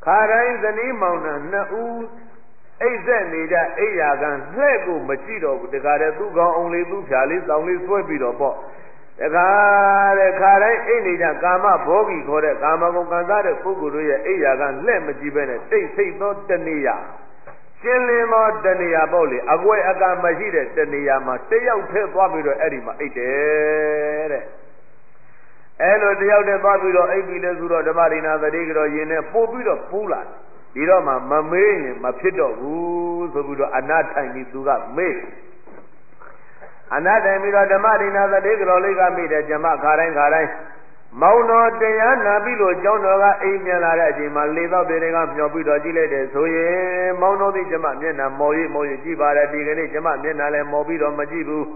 ခါတိုင်းဇနီးမောင်နှံနှစ်ဦးအိတ်ဆက်နေကြအိယာကလှဲ့ကိုမရှိတော့ဘူးတခါတည်းသူ့ကောင်းအောင်လေးသူ့ဖြာလေးတောင်းလေးဆွဲပြီးတော့ပေါ့တခါတဲ့ခါတိုင်းအိတ်နေကြကာမဘောဂီခေါ်တဲ့ကာမဂုဏ်ကံစားတဲ့ပုဂ္ဂိုလ်တို့ရဲ့အိယာကလှဲ့မကြည့်ပဲနဲ့တိတ်ဆိတ်သောတဏှာရှင်းလင်းသောတဏှာပေါ့လေအကွယ်အကမရှိတဲ့တဏှာမှာတယောက်ထဲသွားပြီးတော့အဲ့ဒီမှာအိတ်တယ်တဲ့အဲ့လိုတယောက်တည်းသွားပြီးတော့အိတ်ပြီးလဲဆိုတော့ဓမ္မဒိနာသတိကြောရင်နဲ့ပို့ပြီးတော့ပူးလာဒီတော့မှမမေးရင်မဖြစ်တော့ဘူးဆိုပြီးတော့အနာထိုင်ပြီးသူကမေးအနာထိုင်ပြီးတော့ဓမ္မဒိနာသတိကြောလေးကမေးတယ်ဓမ္မခါတိုင်းမောင်တော်တရားနာပြီးလို့ကျောင်းတော်ကအိမ်ပြန်လာတဲ့အချိန်မှာလေတော့တွေကမျောပြီးတော့ကြည့်လိုက်တယ်ဆိုရင်မောင်တော်ဒီဓမ္မမျက်နှာမော်ရကြည့်ပါတယ်ဒီကနေ့ဓမ္မမျက်နှာလည်းမော်ပြီးတော့မကြည့်ဘူး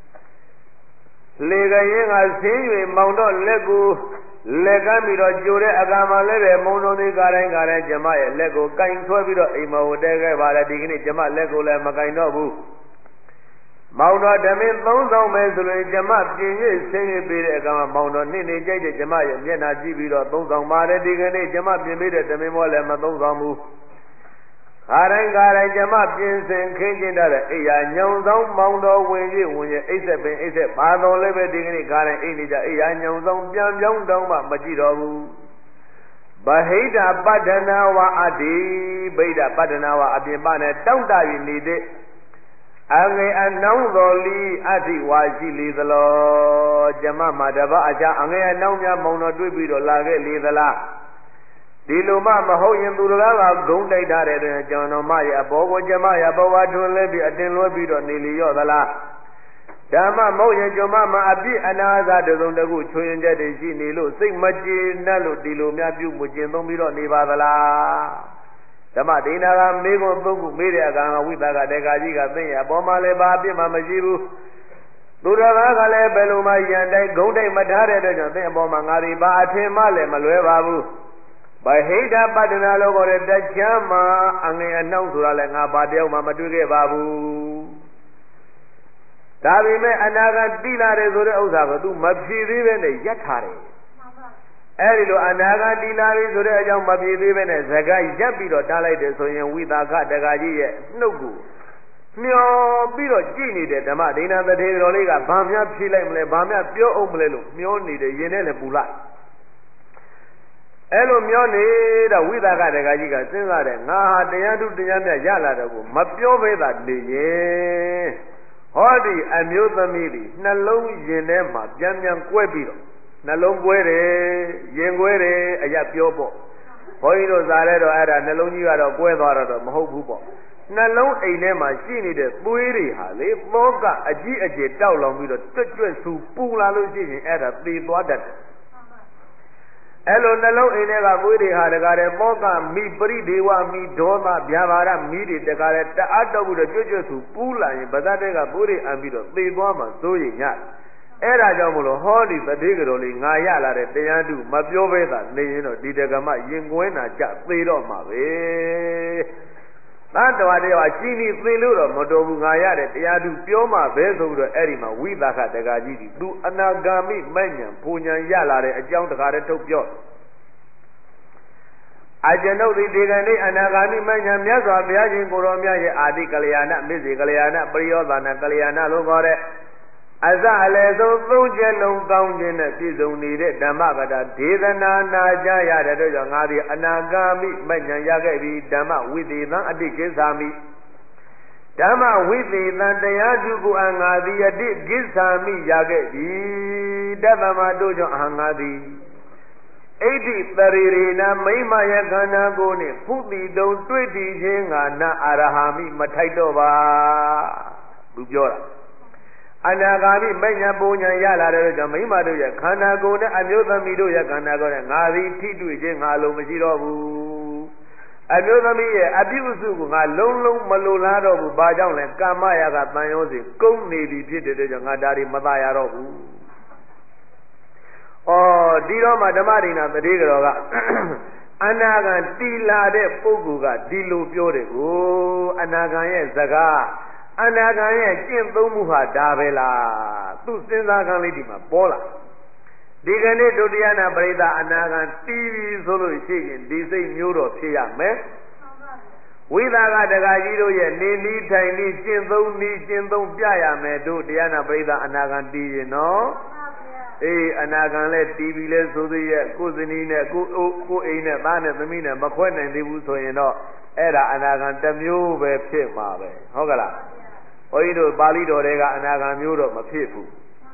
လေကရင်ကဆင်း၍မောင်တော်လက်ကိုလက်ကမ်းပြီးတော့ကြိုတဲ့အခါမှာလည်းပဲမုံတော်သေးကားတိုင်းကျမရဲ့လက်ကိုကင်ဆွဲပြီးတော့အိမ်မဝတဲခဲ့ပါလေဒီကနေ့ကျမလက်ကိုလည်းမကင်တော့ဘူးမောင်တော်ဓမင်းသုံးဆောင်မယ်ဆိုရင်ကျမပြင်ရဆင်းရပေးတဲ့အခါမှာမောင်တော်နှိမ့်နေကြိုက်တဲ့ကျမရဲ့မျက်နှာကြည့်ပြီးတော့သုံးဆောင်ပါတယ်ဒီကနေ့ကျမပြင်ပေးတဲ့ဓမင်းဘောလည်းမသုံးဆောင်ဘူးခါတိုင်းကျမပြင်ဆင်ခင်းကျင်းတဲ့အိယာညောင်ဆောင်မောင်တော်ဝင်ရအိတ်ဆက်ပင်အိတ်ဆက်ပါတော်လည်းပဲဒီကနေ့ခါတိုင်းအိတ်နေကြအိယာညောင်ဆောင်ပြန်ပြောင်းတောင်းမှမကြည့်တော့ဘူးဗဟိတပတ္ထနာဝအတ္တိဗိဒပတ္ထနာဝအပြင်ပနဲ့တောင့်တရည်နေတဲ့အငယ်အနှောင်းတော်လီအဋ္ဌိဝါရှိလေသလောကျမမှာတပတ်အခြားအငယ်အနှောင်းများမောင်တော်တွေ့ပြီးတော့လာခဲ့လေသလားဒီလိုမှမဟုတ်ရင်သူတို့ကဂုံးတိုက်ထားတဲ့တွင်ကျွန်တော်မရဲ့အဘောကိုကျမရဲ့ဘဝထွန်းလဲပြီးအတင်လွဲပြီးတော့နေလျော့သလားဓမ္မမဟုတ်ရင်ကျွန်မမှာအပြစ်အနာသာတစုံတခုချွင်ချက်တွေရှိနေလို့စိတ်မကျေနပ်လို့ဒီလိုများပြုမှုကျင့်သုံးပြီးတော့နေပါသလားဓမ္မဒိနာကမေခွန်းသုံးခုမေးတဲ့အခါဝိသကတေကာကြီးကသိရဲ့အပေါ်မှာလည်းဘာအပြစ်မှမရှိဘူးသူတော်ကလည်းဘယ်လိုမှရန်တိုက်ဂုံးတိုက်မထားတဲ့အတွက်ကြောင့်သိအပေါ်မှာငါဒီဘာအထင်မှလည်းမလွဲပါဘူးဗဟိတပတ္တနာလို့ခေါ်တဲ့တချမ်းမှာအငယ်အနှောင်းဆိုတာလည်းငါဘာတယောက်မှမတွေ့ခဲ့ပါဘူးဒါပေမဲ့အနာဂတ်တိလာတယ်ဆိုတဲ့ဥစ္စာကို तू မဖြည့်သေးပဲနဲ့ရက်ထားတယ်အဲ့ဒီလိုအနာဂတ်တိလာပြီဆိုတဲ့အကြောင်းမဖြည့်သေးပဲနဲ့ဇဂတ်ရက်ပြီးတော့တားလိုက်တယ်ဆိုရင်ဝိသကတက္ကကြီးရဲ့နှုတ်ကိုမျောပြီးတော့ကြည့်နေတဲ့ဓမ္မဒိနာသထေတော်လေးကဘာများဖြည့်လိုက်မလဲဘာများပြောအောင်မလဲလို့မျောနေတယ်ရင်ထဲလည်းပူလိုက်အဲ့လိုမျောနေတဲ့ဝိသကတက္ကကြီးကစဉ်းစားတယ်ငါဟာတရားထုတရားမြတ်ရလာတော့ကိုမပြောဘဲသာနေရင်ဟောဒီအမျိုးသမီးဒီနှလုံးရင်ထဲမှာပြန်ကွဲပြီးတော့နှလုံးကွဲတယ်ရင်ကွဲတယ်အရာပြောပေါ့ဘုန်းကြီးတို့ဇာတဲ့တော့အဲ့ဒါနှလုံးကြီးကတော့ကွဲသွားတော့မဟုတ်ဘူးပေါ့နှလုံးအိမ်ထဲမှာရှိနေတဲ့သွေးတွေဟာလေသောကအကြီးအကျယ်တောက်လောင်ပြီးတော့တွတ်ဆူပူလာလို့ရှိရင်အဲ့ဒါသေသွားတတ်တယ်အဲ့လိုနှလုံးအိမ်ထဲကသွေးတွေဟာတကားတဲ့သောကမိပရိဒေဝမိဒေါသဗျာပါဒမိတွေတကားတဲ့တအားတော့ပြီးတော့တွတ်ဆူပူလာရင်ဗဇတ်တဲ့ကသွေးတွေအံပြီးတော့သေသွားမှစိုးရင်ညအဲ့ဒါကြောင့်မလို့ဟောဒီသတိကတော်လေးငါရလာတဲ့တရားထုမပြောဘဲသာနေရင်တော့ဒီတက္ကမရင်ကွင်းတာကြသေတော့မှာပဲသတ္တဝါတရားအချင်းကြီးသေလို့တော့မတော်ဘူးငါရတဲ့တရားထုပြောမှပဲဆိုပြီးတော့အဲ့ဒီမှာဝိသကတက္ကကြီးဒီသူအနာဂါမိမဉ္ဇဉ်ပူဉ္ဇဉ်ရလာတဲ့အကြောင်းတခါတည်းထုတ်ပြောအကျွန်ုပ်ဒီကနေ့အနာဂါမိမဉ္ဇဉ်မြတ်စွာဘုရားရှင်ကိုရောမြတ်ရဲ့အာတိကလျာဏမေဇေကလျာဏပရိယောသနာကလျာဏလို့ခေါ်တဲ့အစအလယ်ဆုံးသုံးချက်လုံးကောင်းခြင်းနဲ့ပြည့်စုံနေတဲ့ဓမ္မကတာဒေသနာနာကြရတဲ့တို့ကြောင့်ငါသည်အနာဂါမိမဉ္ဇဉ်ရခဲ့ပြီဓမ္မဝိသေသံအတိကိစ္ဆာမိဓမ္မဝိသေသံတရားစုကိုအငါသည်အတိကိစ္ဆာမိရခဲ့ပြီတတ္တမတို့ကြောင့်အငါသည်ဣတိတရေရေနာမိမယခန္ဓာကိုနှင့်ဖုတိတုံတွေ့တည်ခြင်းငါနာအရဟမိမထိုက်တော့ပါသူပြောတာအနာဂါမိမဉ္ဇဉ်ပူဉ္ဇဉ်ရလာတဲ့ကြောင့်မိမတို့ရဲ့ခန္ဓာကိုယ်နဲ့အမျိုးသမီးတို့ရဲ့ခန္ဓာကိုယ်နဲ့ငါသည်ထိတွေ့ခြင်းငါလုံးမရှိတော့ဘူးအမျိုးသမီးရဲ့အပြုအစုကငါလုံးမလိုလားတော့ဘူးဘာကြောင့်လဲကာမရာဂတန်ရောစီကုန်းနေပြီဖြစ်တဲ့ကြောင့်ငါဒါတွေမသာရတော့ဘူးဒီတော့မှဓမ္မဒိနာတတိကတော်ကအနာဂံတီလာတဲ့ပုဂ္ဂိုလ်ကဒီလိုပြောတယ်ကိုအနာဂံရဲ့စကားအနာဂံရဲ့ကျင့်သုံးမှုဟာဒါပဲလားသူစဉ်းစားခံလေးဒီမှာပေါ်လာဒီကနေ့ဒုတိယနာပရိသအနာဂံတီးပြီးဆိုလို့ရှိရင်ဒီစိတ်မျိုးတော်ဖြစ်ရမယ်ဝိသကတက္ကကြီးတို့ရဲ့နေနည်းထိုင်နည်းကျင့်သုံးနည်းကျင့်သုံးပြရမယ်တို့တရားနာပရိသအနာဂံတီးရင်နော်အေးအနာဂံလဲတီးပြီးလဲဆိုသေးရဲ့ကိုယ်စနီးနဲ့ကိုအိမ်နဲ့သားနဲ့သမီးနဲ့မခွဲနိုင်သေးဘူးဆိုရင်တော့အဲ့ဒါအနာဂံတစ်မျိုးပဲဖြစ်မှာပဲဟုတ်ကလားဘုန်းကြီးတို့ပါဠိတော်တွေကအနာဂံမျိုးတော့မဖြစ်ဘူး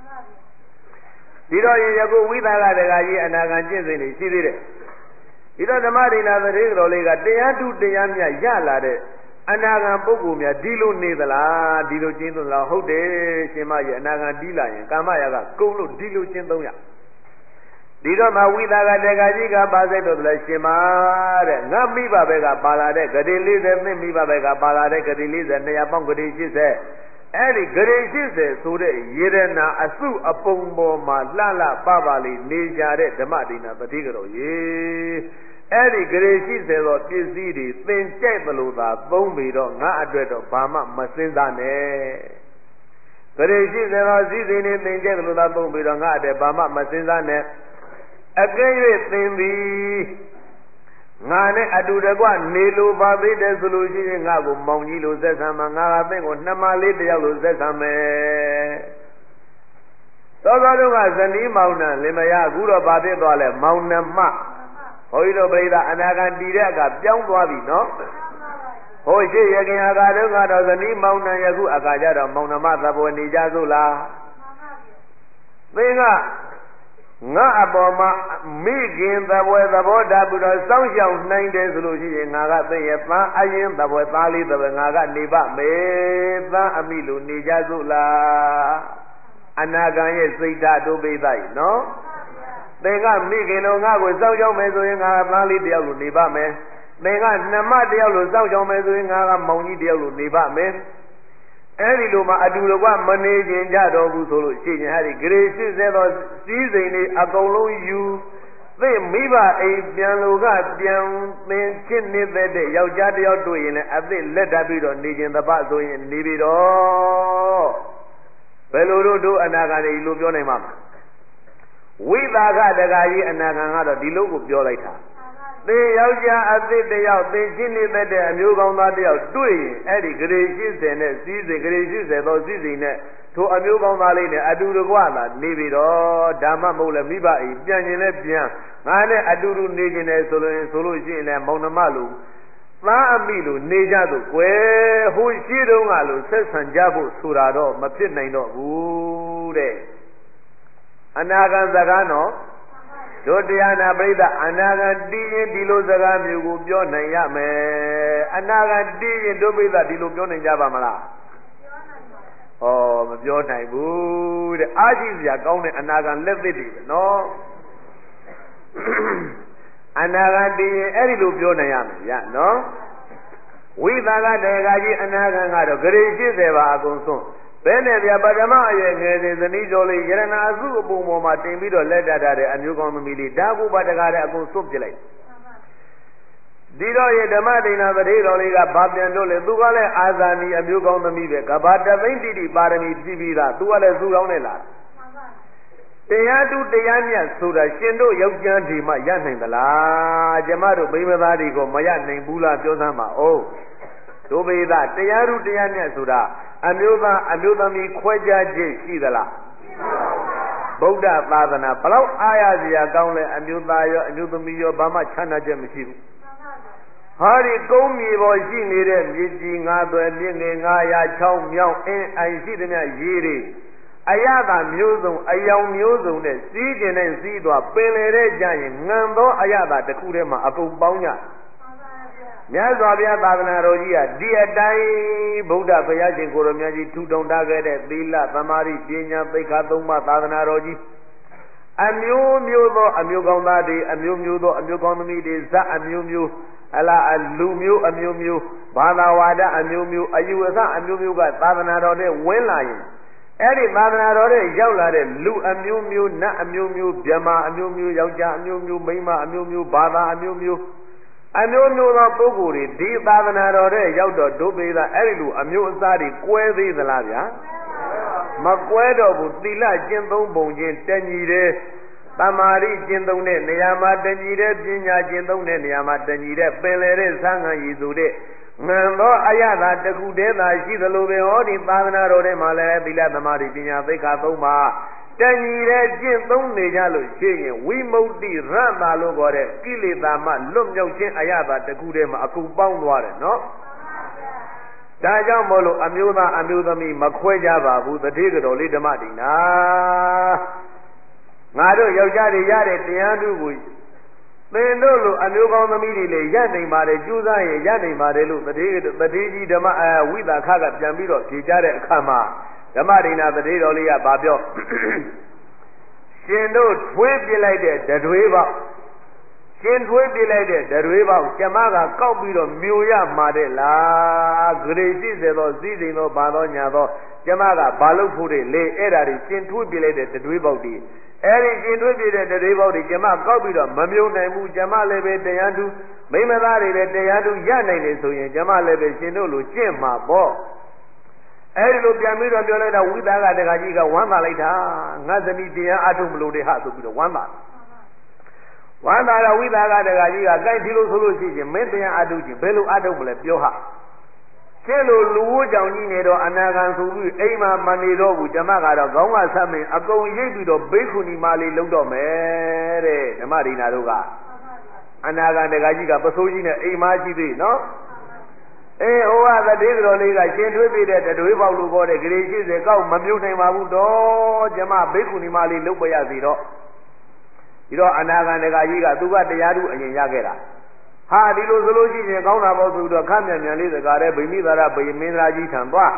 ဒီတော့ယခုဝိသကတက္ကကြီးအနာဂံကျင့်စဉ်တွေရှိသေးတယ်ဒီတော့ဓမ္မဒိနာသတိတော်လေးကတရားထုတရားမြတ်ရလာတဲ့အနာဂံပုဂ္ဂိုလ်များဒီလိုနေသလားဒီလိုကျင့်သုံးလားဟုတ်တယ်ရှင်မရဲ့အနာဂံတီးလာရင်ကာမရာကကုံလို့ဒီလိုကျင့်သုံးရဒီတော့မှဝိသကတက္ကကြီးကပါစိတ်တော်လည်းရှင်မတဲ့ငါမိဘဘက်ကပါလာတဲ့ဂတိ40သင်မိဘဘက်ကပါလာတဲ့ဂတိ40 200ပေါင်းဂတိ80အဲ့ဒီဂရေ80ဆိုတဲ့ယေရနာအစုအပုံပေါ်မှာလှလှပပလေးနေကြတဲ့ဓမ္မဒိနာပတိကတော်ရေအဲ့ဒီဂရေ80သောပစ္စည်းတွေသင်ကြိုက်သလိုသာသုံးပြီးတော့ငါအတွက်တော့ဘာမှမစင်စားနဲ့ဂရေ80သောစည်းစိမ်တွေသင်ကြိုက်သလိုသာသုံးပြီးတော့ငါအတွက်ဘာမှမစင်စားနဲ့အကဲ၍သင်သည်ငါနဲ့အတူတကွနေလိုပါသေးတယ်ဆိုလို့ရှိရင်ငါ့ကိုမောင်ကြီးလိုဆက်ဆံမှာငါကသင်ကိုနှမလေးတယောက်လိုဆက်ဆံမယ်သောသောတို့ကဇနီးမောင်နှံလင်မယားအခုတော့ဗာဖြစ်သွားလဲမောင်နှမဘုန်းကြီးတို့ပြိဿအနာဂံတည်တဲ့အခါပြောင်းသွားပြီနော်ဟိုရှိရခင်အခါတုန်းကတော့ဇနီးမောင်နှံယခုအခါကျတော့မောင်နှမသဘောနေကြစို့လားသင်ကငါအပေါ်မှာမိခင်သဘောသဘောထားပြီးတော့စောင့်ရှောက်နိုင်တယ်ဆိုလို့ရှိရင်ငါကသိရဲ့သားအရင်သဘောသားလေးသဘောငါကနေပါမယ်သားအမိလိုနေကြစို့လားအနာဂံရဲ့စိတ်ဓာတ်တို့ပိသတ်နော်သင်ကမိခင်တို့ငါ့ကိုစောင့်ရှောက်မယ်ဆိုရင်ငါကသားလေးတယောက်လိုနေပါမယ်သင်ကနှမတယောက်လိုစောင့်ရှောက်မယ်ဆိုရင်ငါကမောင်ကြီးတယောက်လိုနေပါမယ်အဲ့ဒီလိုမှအတူတကွမနေခြင်းကြတော့ဘူးဆိုလို့ရှိရင်အဲ့ဒီဂရေ80သောစည်းစိမ်တွေအကုန်လုံးယူသိမိဘအိမ်ပြန်လို့ကပြန်သင်ချစ်နေတဲ့ယောက်ျားတယောက်တွေ့ရင်လည်းအသိလက်ထပ်ပြီးတော့နေခြင်းတပတ်ဆိုရင်နေပြီးတော့ဘယ်လိုတို့အနာဂါတွေလိုပြောနိုင်မှာဝိသကတက္ကကြီးအနာဂံကတော့ဒီလိုကိုပြောလိုက်တာသင်ယောက်ျားအသစ်တယောက်သင်ချင်းနေတဲ့အမျိုးကောင်းသားတယောက်တွေ့ရင်အဲ့ဒီဂရေ80နဲ့စီးစိမ်ဂရေ80သောစီးစိမ်နဲ့ထိုအမျိုးကောင်းသားလေးနဲ့အတူတကွသာနေပြီးတော့ဓမ္မမဟုတ်လဲမိဘအိမ်ပြန်ရင်လည်းပြန်ငါနဲ့အတူတူနေခြင်းနဲ့ဆိုလို့ရှိရင်လည်းမောင်နှမလိုသားအမိလိုနေကြသို့ကွယ်ဟိုရှိတုန်းကလိုဆက်ဆံကြဖို့ဆိုတာတော့မဖြစ်နိုင်တော့ဘူးတဲ့အနာဂံစကားနော်တို့တရားနာပရိသတ်အနာဂတ်တည်ရင်ဒီလိုစကားမျိုးကိုပြောနိုင်ရမယ်အနာဂတ်တည်ရင်တို့ပရိသတ်ဒီလိုပြောနိုင်ကြပါမလားဩမပြောနိုင်ဘူးတဲ့အားရှိစရာကောင်းတဲ့အနာဂတ်လက်သစ်တွေပဲနော်အနာဂတ်တည်ရင်အဲ့ဒီလိုပြောနိုင်ရမယ်ဗျာနော်ဝိသကတေကကြီးအနာဂတ်ကတော့ဂရေ80ပါအကုန်ဆုံးဘယ်နဲ့ဗျာပထမအရွယ်ငယ်စဉ်ဇနီးကျော်လေးယရနာစုအပုံပေါ်မှာတင်ပြီးတော့လက်တတ်တဲ့အမျိုးကောင်းသမီးလေးဒါကုပတကားတဲ့အကုန်စွန့်ပစ်လိုက်ဒီတော့ရဓမ္မဒိနာသတိတော်လေးကဘာပြန်လို့လဲသူကလည်းအာဇာနည်အမျိုးကောင်းသမီးပဲကဘာတသိမ့်တိတိပါရမီပြည့်ပြီးသားသူကလည်းစုကောင်းနဲ့လာတရားတူတရားမြတ်ဆိုတာရှင်တို့ယောက်ျားဒီမှရနိုင်သလားကျမတို့မိန်းမသားတွေကိုမရနိုင်ဘူးလားပြောစမ်းပါဦးတို့ပေသာတရားတူတရားမြတ်ဆိုတာအမျိုးသားအမျိုးသမီးခွဲခြားခြင်းရှိသလားဗုဒ္ဓသာသနာဘလောက်အားရစရာကောင်းလဲအမျိုးသားရောအမျိုးသမီးရောဘာမှချမ်းသာချက်မရှိဘူးဟာဒီကုန်းမြေပေါ်ရှိနေတဲ့မြေကြီးငါးသွဲမြင့်ငယ်900ချောင်းမြောင်းအင်းအိုင်ရှိတဲ့မြရေးတွေအရသာမျိုးစုံအယောင်မျိုးစုံနဲ့စီးကျင်တဲ့စီးသွားပင်လေတဲ့ကြရင်ငံသောအရသာတစ်ခုတည်းမှာအကုန်ပေါင်းကြမြတ်စွာဘုရားသာသနာတော်ကြီးကဒီအတိုင်းဗုဒ္ဓဘုရားရှင်ကိုယ်တော်မြတ်ကြီးထူထောင်ထားခဲ့တဲ့သီလသမာဓိပညာသိက္ခာသုံးပါးသာသနာတော်ကြီးအမျိုးမျိုးသောအမျိုးကောင်းသားတွေအမျိုးမျိုးသောအမျိုးကောင်းသမီးတွေဇတ်အမျိုးမျိုးအလားလူမျိုးအမျိုးမျိုးဘာသာဝါဒအမျိုးမျိုးအယူအဆအမျိုးမျိုးကသာသနာတော်နဲ့ဝင်လာရင်အဲ့ဒီသာသနာတော်နဲ့ရောက်လာတဲ့လူအမျိုးမျိုးနတ်အမျိုးမျိုးဗြဟ္မာအမျိုးမျိုးယောက်ျားအမျိုးမျိုးမိန်းမအမျိုးမျိုးဘာသာအမျိုးမျိုးအမျိုးမျိုးသောပုဂ္ဂိုလ်တွေဒီသာသနာတော်နဲ့ရောက်တော့ဒုပေသာအဲ့ဒီလိုအမျိုးအစားတွေကွဲသေးသလားဗျာမကွဲတော့ဘူးသီလကျင့်သုံးပုံချင်းတညီတယ်မာရိကျင့်သုံးတဲ့နေရာမှာတညီတဲ့ပညာကျင့်သုံးတဲ့နေရာမှာတညီတဲ့ပင်လေတဲ့သံဃာရည်ဆိုတဲ့ငံသောအယတာတခုတည်းသာရှိသလိုပင်ဟောဒီသာသနာတော်ထဲမှာလည်းသီလသမာဓိပညာသိက္ခာသုံးပါတညီတဲ့ကျင့်သုံးနေကြလို့ရှိရင်ဝိမု ക്തി ရတ္တာလို့ခေါ်တဲ့ကိလေသာမှလွတ်မြောက်ခြင်းအယတာတခုတည်းမှာအကုန်ပေါင်းသွားတယ်နော်ဒါကြောင့်မို့လို့အမျိုးသားအမျိုးသမီးမခွဲကြပါဘူးတတိကတော်လေးဓမ္မတိနာငါတို့ယောက်ျားတွေရတဲ့တရားသူကိုသင်တို့လိုအမျိုးကောင်းသမီးတွေလည်းရနိုင်ပါတယ်ကြိုးစားရင်ရနိုင်ပါတယ်လို့တတိကြီးဓမ္မဝိသခကပြန်ပြီးတော့ဖြေကြတဲ့အခါမှာဓမ္မဒိနာတတိတော်လေးကဗာပြောရှင်တို့ထွေးပြလိုက်တဲ့တတွေးပေါက်ရှင်ထွေးပြလိုက်တဲ့တတွေးပေါက်ကျမကကောက်ပြီးတော့မျိုးရမှာတဲ့လားဂရေရှိစေသောစည်းစိမ်သောဘာသောညာသောကျမကဘာလို့ဖို့တဲ့လေအဲ့ဒါတွေရှင်ထွေးပြလိုက်တဲ့တတွေးပေါက်တွေအဲ့ဒီရှင်ထွေးပြတဲ့တတွေးပေါက်တွေကျမကောက်ပြီးတော့မမျိုးနိုင်ဘူးကျမလည်းပဲတရားသူမိမသားတွေလည်းတရားသူရနိုင်တယ်ဆိုရင်ကျမလည်းပဲရှင်တို့လိုကျင့်မှာပေါ့အဲ့ဒီလိုပြန်ပြီးတော့ပြောလိုက်တာဝိသကတခါကြီးကဝမ်းသာလိုက်တာငါသမီးတရားအထုတ်မလို့တဲ့ဟာဆိုပြီးတော့ဝမ်းသာတော့ဝိသကတခါကြီးကကြိုက်ဒီလိုဆိုလို့ရှိရင်မင်းတရားအထုတ်ခြင်းဘယ်လိုအထုတ်မလဲပြောဟာကျဲလို့လူဝိုးကြောင့်ကြီးနေတော့အနာဂံဆိုပြီးအိမ်မှာမနေတော့ဘူးဓမ္မကတော့ခေါင်းကဆက်မင်းအကုန်ရိပ်ပြီးတော့ဘိက္ခုနီမလေးလုံးတော့မယ်တဲ့ဓမ္မဒိနာတို့ကအနာဂံတခါကြီးကပစိုးကြီးနဲ့အိမ်မရှိသေးနော်ဟိုကတတိတော်လေးကရှင်ထွေးပြတဲ့တတွေးပေါက်လို့ခေါ်တဲ့ဂရေ80ကောက်မမြုပ်နိုင်ပါဘူးတော့ကျမဘိက္ခုနီမလေးလုံးပရစီတော့ဒီတော့အနာဂံတကကြီးကသူကတရားသူအရင်ရခဲ့တာဟာဒီလိုဆိုလို့ရှိရင်ကောင်းတာပေါ့ဆိုတော့ခမ်းမြန်မြန်လေးစကားတဲ့ဗိမိသာရဗိမင်းသားကြီးထံသွား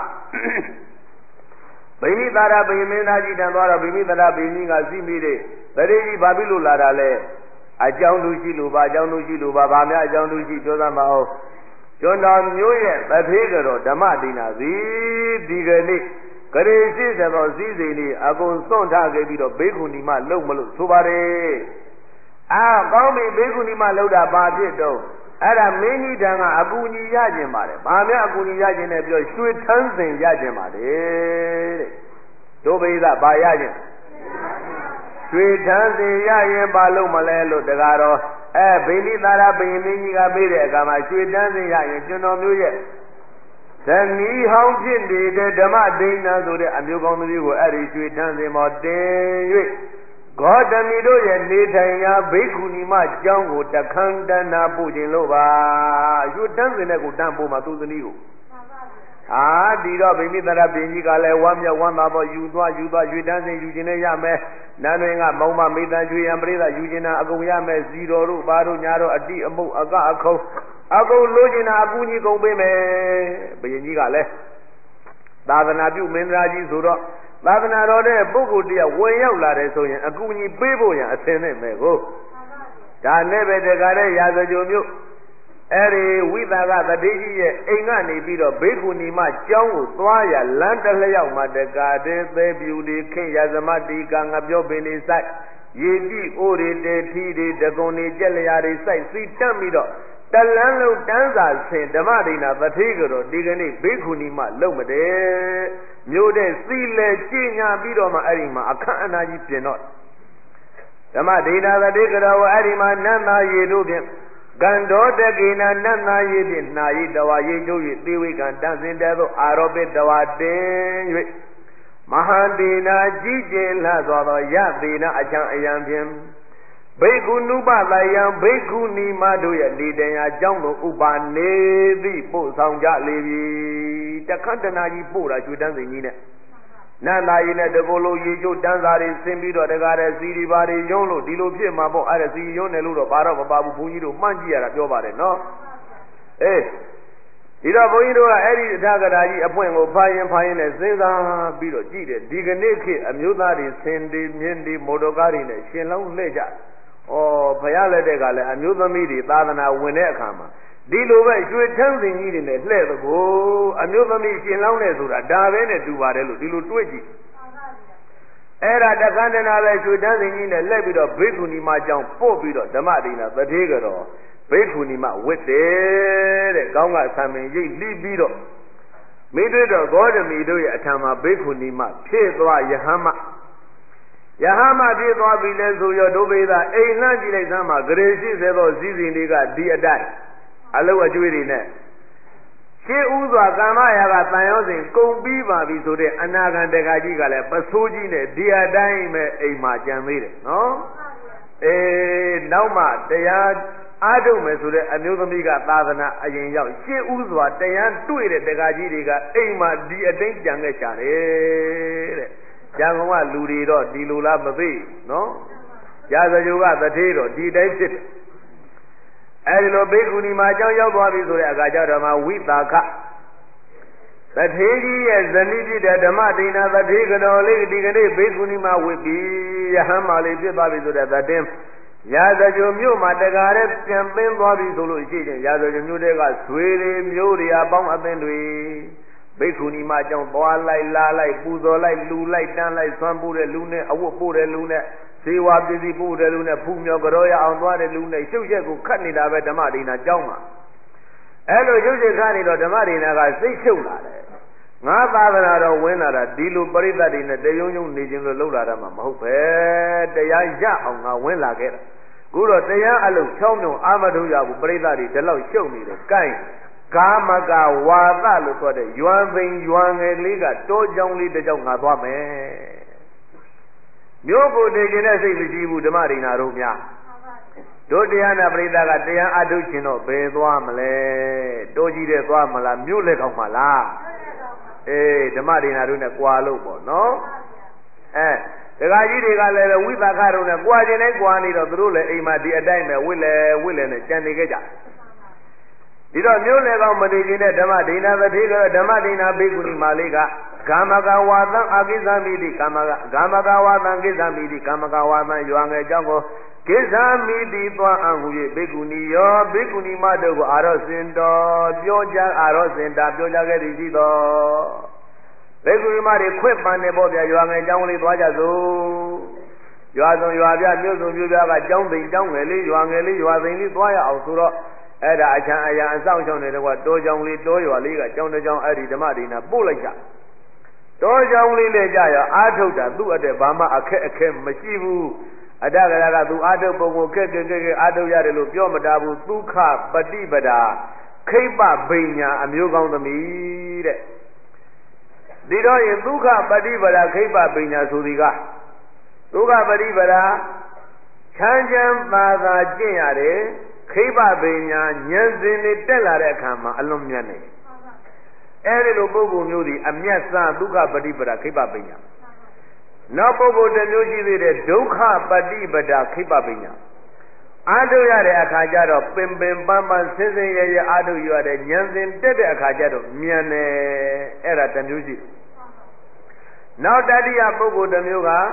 ဗိမိသာရဗိမင်းသားကြီးထံသွားတော့ဗိမိသာရဗိမိကစီးမိတဲ့တတိကြီးဘာဖြစ်လို့လာတာလဲအကြောင်းသူရှိလို့ပါအကြောင်းသူရှိလို့ပါဗာများအကြောင်းသူရှိပြောသမှာအောင်ကျွန်းတော်မျိုးရဲ့တထေးတော်ဓမ္မဒိနာစီဒီကနေ့ဂရေရှိသောစည်းစိမ်လေးအကုန်စွန့်ထားခဲ့ပြီးတော့ဘေကုဏီမလုံမလို့ဆိုပါတယ်ကောင်းပြီဘေကုဏီမလုံတာဘာဖြစ်တော့အဲ့ဒါမင်းကြီးတန်ကအကူညီရခြင်းပါတယ်ဘာများအကူညီရခြင်းနဲ့ပြောရွှေထန်းစင်ရခြင်းပါတယ်တဲ့တို့ပိသဘာရခြင်းရွှေထန်းစင်ရရင်ဘာလို့မလဲလို့တကားတော့ဗိမိသာရဘိမင်းကြီးကပြေးတဲ့အခါမှာရွှေတန်းစင်ရရင်ကျွန်တော်မျိုးရဲ့ဇနီးဟောင်းဖြစ်နေတဲ့ဓမ္မဒိဋ္ဌာဆိုတဲ့အမျိုးကောင်းသမီးကိုအဲ့ဒီရွှေတန်းစင်ပေါ်တင်၍ဂေါတမီတို့ရဲ့နေထိုင်ရာဘိက္ခုနီမကျောင်းကိုတခန်းတန်းနာပို့ခြင်းလို့ပါရွှေတန်းစင်တဲ့ကိုတန်းပို့မှာသူဇနီးကိုဒီတော့ဗိမိသရပြင်ကြီးကလည်းဝမ်းမြောက်ဝမ်းသာပေါ်ယူသွားရွှေတန်းစင်ယူခြင်းနဲ့ရမယ်နန်းတွင်ကမောင်မမိသားကျွေးရန်ပြိဿယူခြင်းနာအကုန်ရမယ်စီတော်တို့ဘာတို့ညာတို့အတိအမုတ်အကအခုံးအကုန်လိုချင်တာအကူကြီးကုန်ပေးမယ်ဘုရင်ကြီးကလည်းသာသနာပြုမင်းသားကြီးဆိုတော့သာသနာတော်တဲ့ပုဂ္ဂိုလ်တရားဝင်ရောက်လာတယ်ဆိုရင်အကူကြီးပေးဖို့ရန်အသင်နဲ့မယ်ကိုဒါနဲ့ပဲတကားတဲ့ရာဇကြိုမျိုးအဲ့ဒီဝိသကတတိကြီးရဲ့အိမ်ကနေပြီးတော့ဘေကုဏီမကျောင်းကိုသွားရလမ်းတစ်လျောက်မှာတကာတဲ့သဲပြူလေးခင်ရသမတိကငပြောပင်လေးစိုက်ရေတိအိုရီတေထီတွေတကုံတွေကြက်လျာတွေစိုက်စီတက်ပြီးတော့တလန်းလုံးတန်းစာဆင်ဓမ္မဒိနာတထေးကတော့ဒီကနေ့ဘေကုဏီမလုံမတဲ့မြို့တဲ့စီလေကျင့်ညာပြီးတော့မှအဲ့ဒီမှာအခမ်းအနားကြီးပြင်တော့ဓမ္မဒိနာတထေးကတော့အဲ့ဒီမှာနန္နာရေတို့ဖြင့်ကံတော်တကိနာနတ်နာရေးဖြင့်နှာရည်တဝါရေးကျိုး၍သေဝိကံတန်စင်တဲသို့အာရောပိတဝါတင်၍မဟာဒေနာကြီးကျယ်လှစွာသောယသေနာအချံအယံဖြင့်ဘိက္ခုနုပတယံဘိက္ခုနီမတို့ရဲ့နေတရားအကြောင်းတို့ဥပါနေသည်ပို့ဆောင်ကြလေပြီတခန္တနာကြီးပို့တာကျွေတန်းစင်ကြီးနဲ့နန္ဒာရီနဲ့တကိုယ်လုံးရေချိုးတန်းစာတွေဆင်းပြီးတော့တကားတဲ့စီဒီပါတွေရုံးလို့ဒီလိုဖြစ်မှာပေါ့အဲ့ဒါစီရုံးတယ်လို့တော့ဘာတော့မပါဘူးဘုန်းကြီးတို့မှန်းကြည့်ရတာပြောပါတယ်နော်ဒီတော့ဘုန်းကြီးတို့ကအဲ့ဒီအထာကရာကြီးအပွင့်ကိုဖာရင်နဲ့စဉ်းစားပြီးတော့ကြည့်တယ်ဒီကနေ့ခေတ်အမျိုးသားတွေဆင်ဒီမြင်းဒီမော်တော်ကားတွေနဲ့ရှင်လောင်းလှည့်ကြဘုရားလက်ထက်ကလည်းအမျိုးသမီးတွေသာသနာဝင်တဲ့အခါမှာဒီလိုပဲရွှေထန်းစင်ကြီးတွေနဲ့လှဲ့သကိုအမျိုးသမီးရှင်လောင်းနဲ့ဆိုတာဒါပဲနဲ့တူပါတယ်လို့ဒီလိုတွေးကြည့်အဲ့ဒါတခန္ဓနာပဲရွှေထန်းစင်ကြီးနဲ့လှဲ့ပြီးတော့ဘိက္ခုနီမကြောင့်ပို့ပြီးတော့ဓမ္မဒိနာတထေးကတော့ဘိက္ခုနီမဝတ်တယ်တဲ့ကောင်းကဆံမင်ရိပ်လိပြီးတော့မိတွေ့တော့ဂေါတမီတို့ရဲ့အထံမှာဘိက္ခုနီမဖြည့်သွားယဟမ Yahama Pithwa Bilesu, your Dubeda, a Langi Sama, Gracie, the Zizindiga, the Adai. Aloha Judy. She Uza Gamaya Tayozin, Kombiva Visude, Anagan de Gagigale, Basujine, Dia Daime, a Majamide, no? Nauma, they are Adume, Anuzamiga, Tadana, Ayan, she Uzwa, they are two it, the Gajiga, Ema, Dia Dangangachane, Jangwa, Ludido, Dilula Babi, no? Yaza Yuga, the Tiro, D. David. Hello, Bekuni Maja Bobby Agajama with Daka. That Hegi as the Niji the Martina, the Degan or Lady Digane, Bekunima will be Hamali Bobby to that dim. Yaza Jumu, Matagare, Campaign Bobby Solution, Yaza Jumudega, Swede, Muria, Bong Abendui, Bekuni Maja, Boa like La like Buzo like Lu like Dan like Sambure Luna, Awopure Luna. See what busy Buddha Luna, Pumio Goroya, and what a Luna, Shujaku, Kanida, the Marina, Joma. Hello, Shujakani, the Marina, I say Shula. Navavana, winner, Dilu Barida in the Dayun, Nijin Lula, Hope, the Yaja on our win like it. Guru, the Yalu, Chono, Amaduya, Brida, the Low show me the sky. Kamaga, Wada, look at it. Yuan Ving, Yuan and Liga, Dojong, the Jonga Bome. Yogo de Genesi, the Jibu, the Marina Rumia. Dodiana Brida, Dea Aduchino, Bezuamale, Doji de Guamala, Mulek of Mala. The Marina Runa Gualubo, no? The Gajidi Gala with a Caruna, Guadine Guani of Rule, Ema di Adame, Will and Chandigaja. Did not Mulek of Medina, the Madina, the Tiger, the Madina Biguni Maliga. Kamagawa Agizamidi, Gamagawa Gizamidi, Kamagawa, Yuanga Jango, Gizamidi, Angu, Biguni, Biguni Madu, Arosindo, Bioja, Arosinda, Bioja Gedido. Beguni Mari, equipment, Nebobia, Yuanga Jangi, Wajazo. You are Musu, you are jumping down, Yuangeli, you are the Litwaya, Ausuro, Eda, Aya, and South John, what Dojong, Doyo, Liga, John, Eddie, the Madina, Bullaja. Dojong Lejaya, Atoda, do at the Bama, a Kem, Mashivu, Adagara, do Adobo, Keke, Adoyadu, Yomadabu, Duka, Badibada, Keba, Benya, and Yugon the Mead. Did I Duka, Badibada, Keba, Benya, Sudiga? Duka, Badibada, Chanjam, Mada, Jayare, Keba, Benya, Yanzin, Delare Kama, Alumniane. Every lobo knew the Amyasa, Duka, Badibada, Keba, Benya. No bobo the music the Duka, Badibada, Keba, Benya. Ado yare akajaro, Pim Bamba, Sensei, Ado, you are the Yanzin, Dede Akajaro, Miane, era the music. Now, Daddy Abogo the Muga,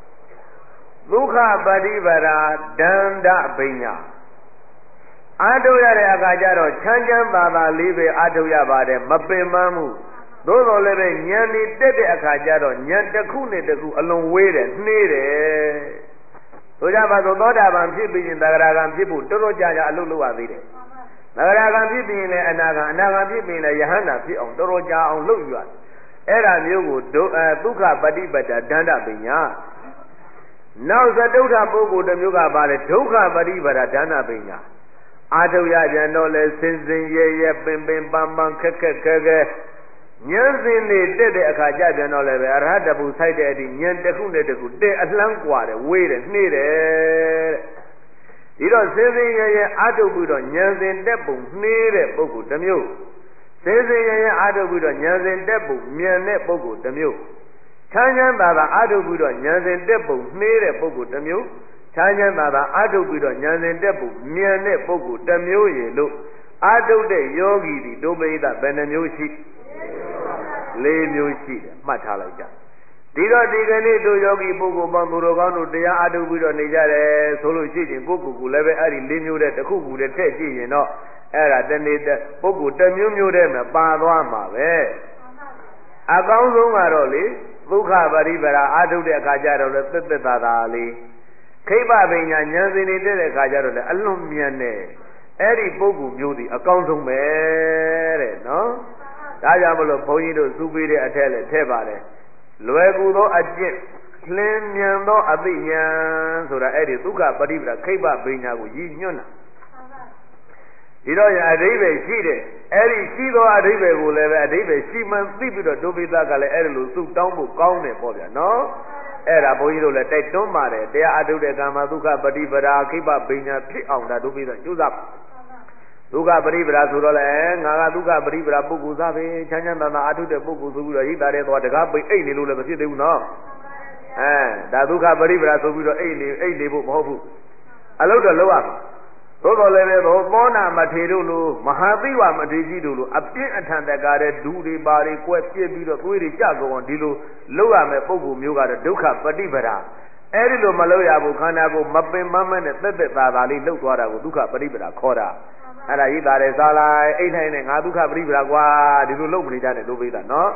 Duka, Badibada, Danda, Benya. Ado yare akajaro, Chanjam Baba, Libe, Ado Yabade, Mapimamu. Those all living Yanni, Dede Akajaro, Yantakune, the Ku, along with it, needed. So Java, the Dodavan people in the Ragan people, Doro Jaja, Lulu Avide. Nagagan people in Nagan people in Yahana, Doro Ja on Lua. Era Mugu, Duka, Badibada, Danda Binya. Now the Dota Bogo, the Muga Bale, Duka, Badibada, Danda Binya. Ado Yaja, no less Sinzin, Ye, Bim Bam, Keke. Nyansin ne dede akaja de no lebe arhada bu saide di nyante kunde de ku de aslan kware wede nede ido sezin ye ado bu do nyansin de bu nede pugu de myo sezin ye ado bu do nyansin de bu myan de pugu de myo chanyan baba ado bu do nyansin de bu nede pugu de myo chanyan baba ado bu do nyansin de bu myan de pugu de myo ye lo ado de yogi di do beida bene myo shi Lay music, Matalaja. Diga Digani to Yogi Bogo Bamburo, Dia Adu Budo Nijare, Solo Chicken, Bogu, Leve Ari, Limu, the Kuku, the Techi, you know, Era, then it, Bogu, the Mumu, them, Badwama, Agonzo Maroli, Buka Baribera, Adu de Kajaro, the Tadali, Keba Benya, Yanzini de Kajaro, the Alumiane, Eri Bogu Beauty, a council mere, no? Dajamolo Poino Subiri Atele Tebare Luegudo Ajit လင်းမြန်သောအသိဉာဏ်ဆိုတာအဲ့ဒီဒုက္ခပရိပဒခိဗ္ဗပညာကိုရည်ညွှန်းတာဒီတော့အဓိပ္ပာယ်ရှိတယ်အဲ့ဒီရှိသောအဓိပ္ပာယ်ကိုလည်းပဲအဓိပ္ပာယ်ရှိမှသိပြီးတော့ဒုပိသကလည်းအဲ့ဒီလိုစုတောင်းဖို့ကောင်းတယ်ပေါ့ဗျာနော်အဲ့ဒါဘုန်းကြီးတို့လည်းတိုက်တွန်းပါတယ်တရားအထုတ်တဲ့ကာမဒုက္ခပရိပဒခိဗ္ဗပညာဖြစ်အောင်ဒါဒုပိသကျိုးစားဒုက္ခပရိပဒဆိုတော့လေငါကဒုက္ခပရိပဒပုဂ္ဂိုလ်သားပဲချမ်းချမ်းသာသာအထုတ်တဲ့ပုဂ္ဂိုလ်ဆိုပြီးတော့ရိတ်တာတဲ့သွားတကားပိတ်အိတ်နေလို့လည်းမဖြစ်သေးဘူးနော်ဒါဒုက္ခပရိပဒဆိုပြီးတော့အိတ်နေဖို့မဟုတ်ဘူးအလုပ်တော့လုပ်ရမှာသို့တော်လည်းပဲသောနာမထေတို့လိုမဟာသိဝမထေကြီးတို့လိုအပြင်းအထန်တကားတဲ့ဒူတွေပါတွေကွက်ပြစ်ပြီးတော့သွေးတွေကြကုန်အောင်ဒီလိုလုပ်ရမယ်ပုဂ္ဂိုလ်မျိုးကတော့ဒုက္ခပရိပဒအဲ့ဒီလိုမလုပ်ရဘူးခန္ဓာကိုမပင်မမနဲ့သက်သက်သာသာလေးလှုပ်သွားတာကိုဒုက္ခပရိပဒခေါ်တာအဲ့ဒါရိတ်တာတဲ့စားလိုက်အိတ်ထိုင်နဲ့ငါဒုက္ခပရိပဒကွာဒီလိုလုပ်မနေကြနဲ့လို့ပေးတာနော်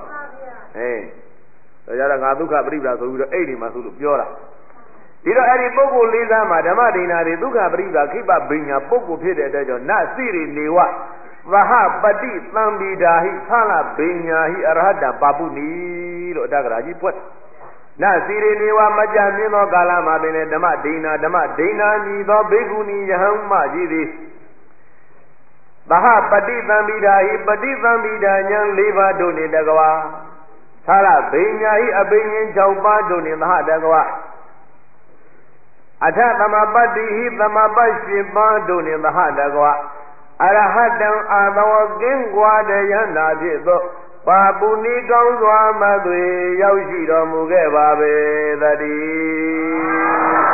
ဒါကြတော့ငါဒုက္ခပရိပဒဆိုပြီးတော့အိတ်ဒီမှာဆိုလို့ပြောတာဒီတော့အဲ့ဒီပုဂ္ဂိုလ်လေးစားမှာဓမ္မဒိနာတွေဒုက္ခပရိပဒခိဗ္ဗပညာပုဂ္ဂိုလ်ဖြစ်တဲ့အတွက်ကြောင့်နသိရိနေဝသဟပတိသံပိဓာဟိသလပညာဟိအရဟတပါပုနိလို့အတ္တကရာကြီးပွက်နသိရိနေဝမကြမြင်သောကာလမှာပင်လေဓမ္မဒိနာမြည်သောဘေကုဏီယဟံမကြီးသည်သဟပတိသံပိဓာဟိပတိသံပိဓာဉာဏ်၄ပါးတို့နှင့်တကွာသလပညာဟိအပင်ဉာဏ်၆ပါးတို့နှင့်သဟတကွာအထသမပတ္တိဟိသမပတ်၈ပါးတို့နှင့်သဟတကွာအရဟတံအာသဝကင်းကွာတယန္တာဖြစ်သောပါပုဏီကောင်းစွာမသွေရောက်ရှိတော်မူခဲ့ပါပေသတည်း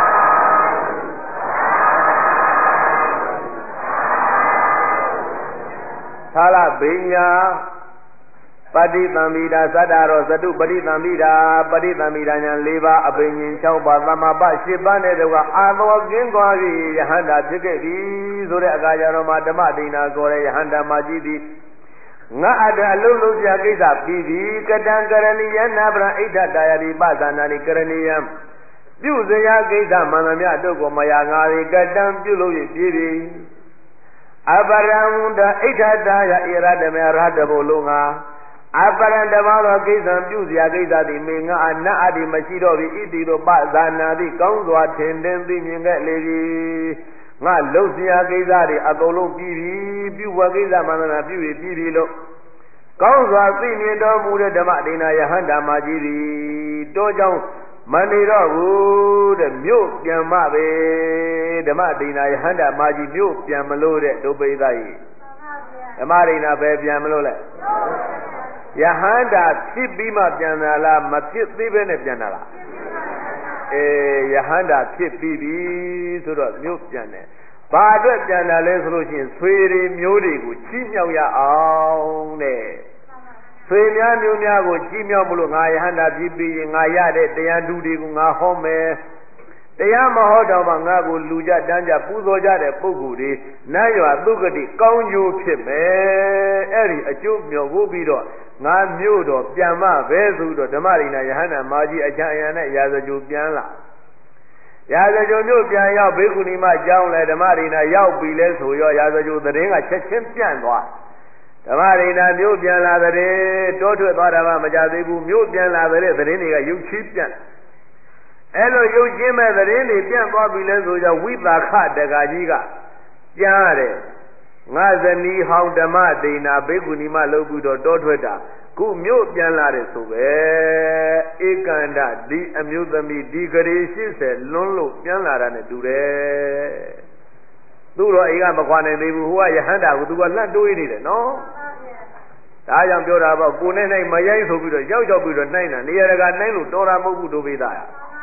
သာလပညာပฏิသံမိတာသတ္တရောသတုပฏิသံမိတာဉာဏ်၄ပါးအပင်ဉာဏ်၆ပါးသမပ၈ပါးနဲ့တကွာအာသောကင်းသွားပြီယဟန္တာဖြစ်ခဲ့ပြီဆိုတဲ့အခါကျတော့မှဓမ္မဒိနာဆိုတဲ့ယဟန္တာမကြီးသည်ငါအတအလုံးလုံးပြကိစ္စပြီးပြီကတံကရဏီယနာပရဣဋ္ဌတာယတိပသနာနိကရဏီယံပြုစရာကိစ္စမှန်သမျှတို့ကိုမယာငါသည်ကတံပြုလို့ရပြီပြီအပရံတဣဋ္ဌတာယဣရတမေရဟတဘုလုံးငါအပရံတဘာသောကိစ္စပြုစရာကိစ္စသည်မေငါအနတ်အတ္တိမရှိတော့ပြီဣတိတို့ပဇာနာသည်ကောင်းစွာထင်သိမြင်ခဲ့လေပြီငါလှုပ်စရာကိစ္စတွေအကုန်လုံးပြီးပြီပြုဝကိစ္စမှန်သမျှပြုပြီလို့ကောင်းစွာသိမြင်တော်မူတဲ့ဓမ္မဒိနာယဟန္တာမကြီးသည်တောကြောင့်မနေတော့ဘူးတဲ့မြို့ပြန်မပဲဓမ္မဒိနာယဟန္တာမကြီးမြို့ပြန်မလို့တဲ့ဒုပိသကြီးဓမ္မဒိနာပဲပြန်မလို့လဲယဟန္တာဖြစ်ပြီးမှပြန်လာလားမဖြစ်သေးပဲနဲ့ပြန်လာလားယဟန္တာဖြစ်ပြီးပြီဆိုတော့မြို့ပြန်တယ်ဘာအတွက်ပြန်လာလဲဆိုလို့ရှိရင်ဆွေတွေမျိုးတွေကိုချီးမြှောက်ရအောင်တဲ့ဆွေများမျိုးများကိုချီးမြှောက်မလို့ငါယဟန္တာဖြစ်ပြီးရင်ငါရတဲ့တရားဓုတွေကိုငါဟောမယ်တရားမဟောတော့မှငါကိုလူကြတန်းကြပူဇော်ကြတဲ့ပုဂ္ဂိုလ်တွေနတ်ရွာသုဂတိကောင်းကျိုးဖြစ်မယ်အဲ့ဒီအကျိုးမျှော်ဖို့ပြီးတော့ငါမြို့တော်ပြန်မပဲဆိုတော့ဓမ္မရိနာယဟန္တာမာကြီးအချမ်းအယံနဲ့ရာဇဂိုပြန်လာရာဇဂိုမြို့ပြန်ရောက်ဘေကုဏီမကျောင်းလဲဓမ္မရိနာရောက်ပြီလဲဆိုရောရာဇဂိုသတင်းကချက်ချင်းပြန့်သွားဓမ္မရိနာမြို့ပြန်လာတဲ့တောထွက်သွားတာမှမကြသေးဘူးမြို့ပြန်လာတဲ့သတင်းတွေကရုပ်ချီးပြန့်အဲ့လိုရုပ်ချင်းမဲ့သတင်းတွေပြန့်သွားပြီလဲဆိုကြဝိသာခတက္ကကြီးကကြားရတယ်ငါဇနီးဟောင်းဓမ္မဒိနာဘေကုဏီမလုပ်ပြီးတော့တောထွက်တာခုမြို့ပြန်လာတယ်ဆိုပဲဧကန္တဒီအမျိုးသမီးဒီဂရေ80လွန်းလို့ပြန်လာတာနဲ့တူတယ်သူ့တော့အိမ်ကမခွာနိုင်သေးဘူးဟိုကယဟန္တာကိုသူကလှတ်တွေးနေတယ်နော်ဒါကြောင့်ပြောတာပေါ့ကိုနဲ့နိုင်မရိုက်ဆိုပြီးတော့ရောက်ပြီးတော့နိုင်တာနေရာတကာနိုင်လို့တော်တာမဟုတ်ဘူးတို့ပေးတာ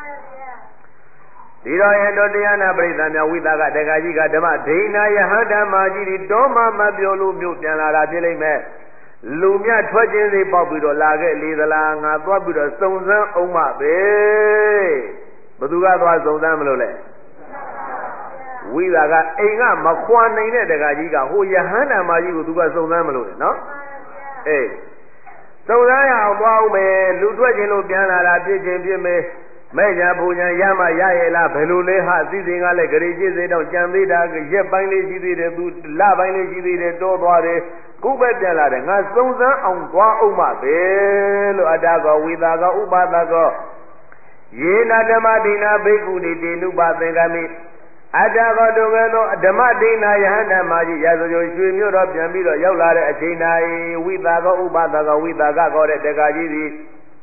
ဒီတော့ရဲ့တို့တရားနာပရိသတ်များဝိသကတက္ကကြီးကဓမ္မဒိနာယဟန္တာမကြီးဒီတောမှမပြောလို့မြို့ပြန်လာတာဖြစ်လိမ့်မယ်လူမြတ်ထွက်ခြင်းစိပေါက်ပြီးတော့လာခဲ့လေသလားငါသွားပြီးတော့စုံစမ်းအောင်မပဲဘသူကသွားစုံစမ်းမလို့လဲဝိသကအိမ်ကမခွာနိုင်တဲ့တက္ကကြီးကဟိုယဟန္တာမကြီးကိုသူကစုံစမ်းမလို့လေနော်အေးစုံစမ်းရအောင်သွားအောင်မယ်လူထွက်ခြင်းလို့ပြန်လာတာဖြစ်ခြင်းဖြစ်မယ်မဲ့ညာပူညာရမရရဲ့လားဘယ်လိုလဲဟာသိစဉ်ကလည်းဂရိရှိစေတော့ကြံသေးတာရက်ပိုင်းလေးရှိသေးတယ်သူလပိုင်းလေးရှိသေးတယ်တောသွားတယ်ခုပဲပြန်လာတယ်ငါစုံစမ်းအောင်သွားအောင်မပဲလို့အတ္တကောဝိသကောဥပါဒကောယ Yena Damadina Bekuni Dinuba Bengami Adaga Dogano Damadina Yahanda Maji Yazo Shimuro Yamiro Yola Achina Widaga Ubadaga Widaga Gore Degajidi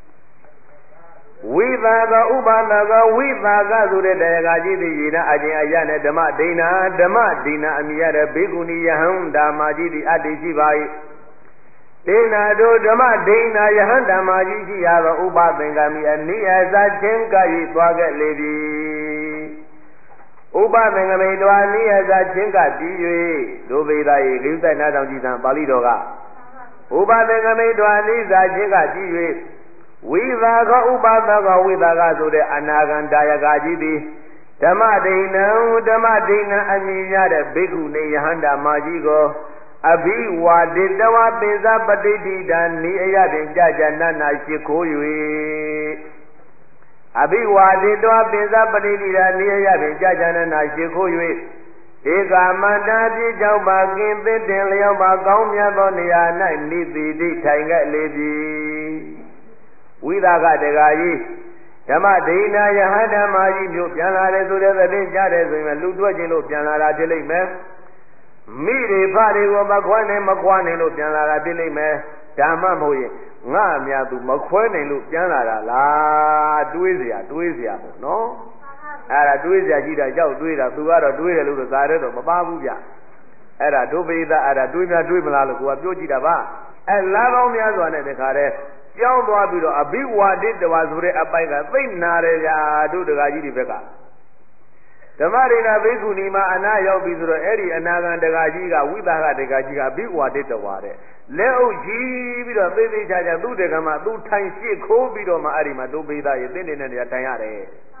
Widaga Ubadaga Widaga Zure Degajidi Yina Ajayana Damadina Amiyara Bekuni Yahanda Majidi Adishibai Dena do Dama Dena Yahanda Maji Yava Uba Bengami and Nia Chenka Yitwaga lady Uba Bengami do Nia Chenka Diwe Doveda Yuta Nadam Balidoga Uba Bengami do Ania Chenka Diwe Vivaga Uba Naga Vidaga to the Anagan Dayagaji Dama Dena Ania the Bigu Yahanda Majigo Abi Wadidawa Beza Badidi Dani Ayadin Jajanana Shikoyu Abi Wadidawa Beza Badidi Dani Ayadin Jajanana Shikoyu Ega Mandadi Jamba Gimbe Deliama Gomya Boniana Nidi Tanga Lady Widaga de Gayi Dama Dina Yahada Maji Piana the Jades Ludwajino Piana Delime Miri Pari Makwane Lu Piana Dilime, Dama Moye, Namia to Makwane Lu Piana La Duizia, no? Era Duizia Gida Joe Duida, Duara Duida Lu Zaredo, Mababuya. Era Dubida, Era Duina Duimala, who are Jojidaba, and Lava Miazone de Care, Young Wabido, a big one did the Wazure Abaga, Vin Nare, do the Gajidi Vega. The Marina Vigunima and I Bizro Eri and Nagan de Gajiga, Widaga de Gajiga, big what did the water. Leo G. Baby Jaja, do the Gama, do time she, Kobido Marima, do be that you didn't in the Tayare.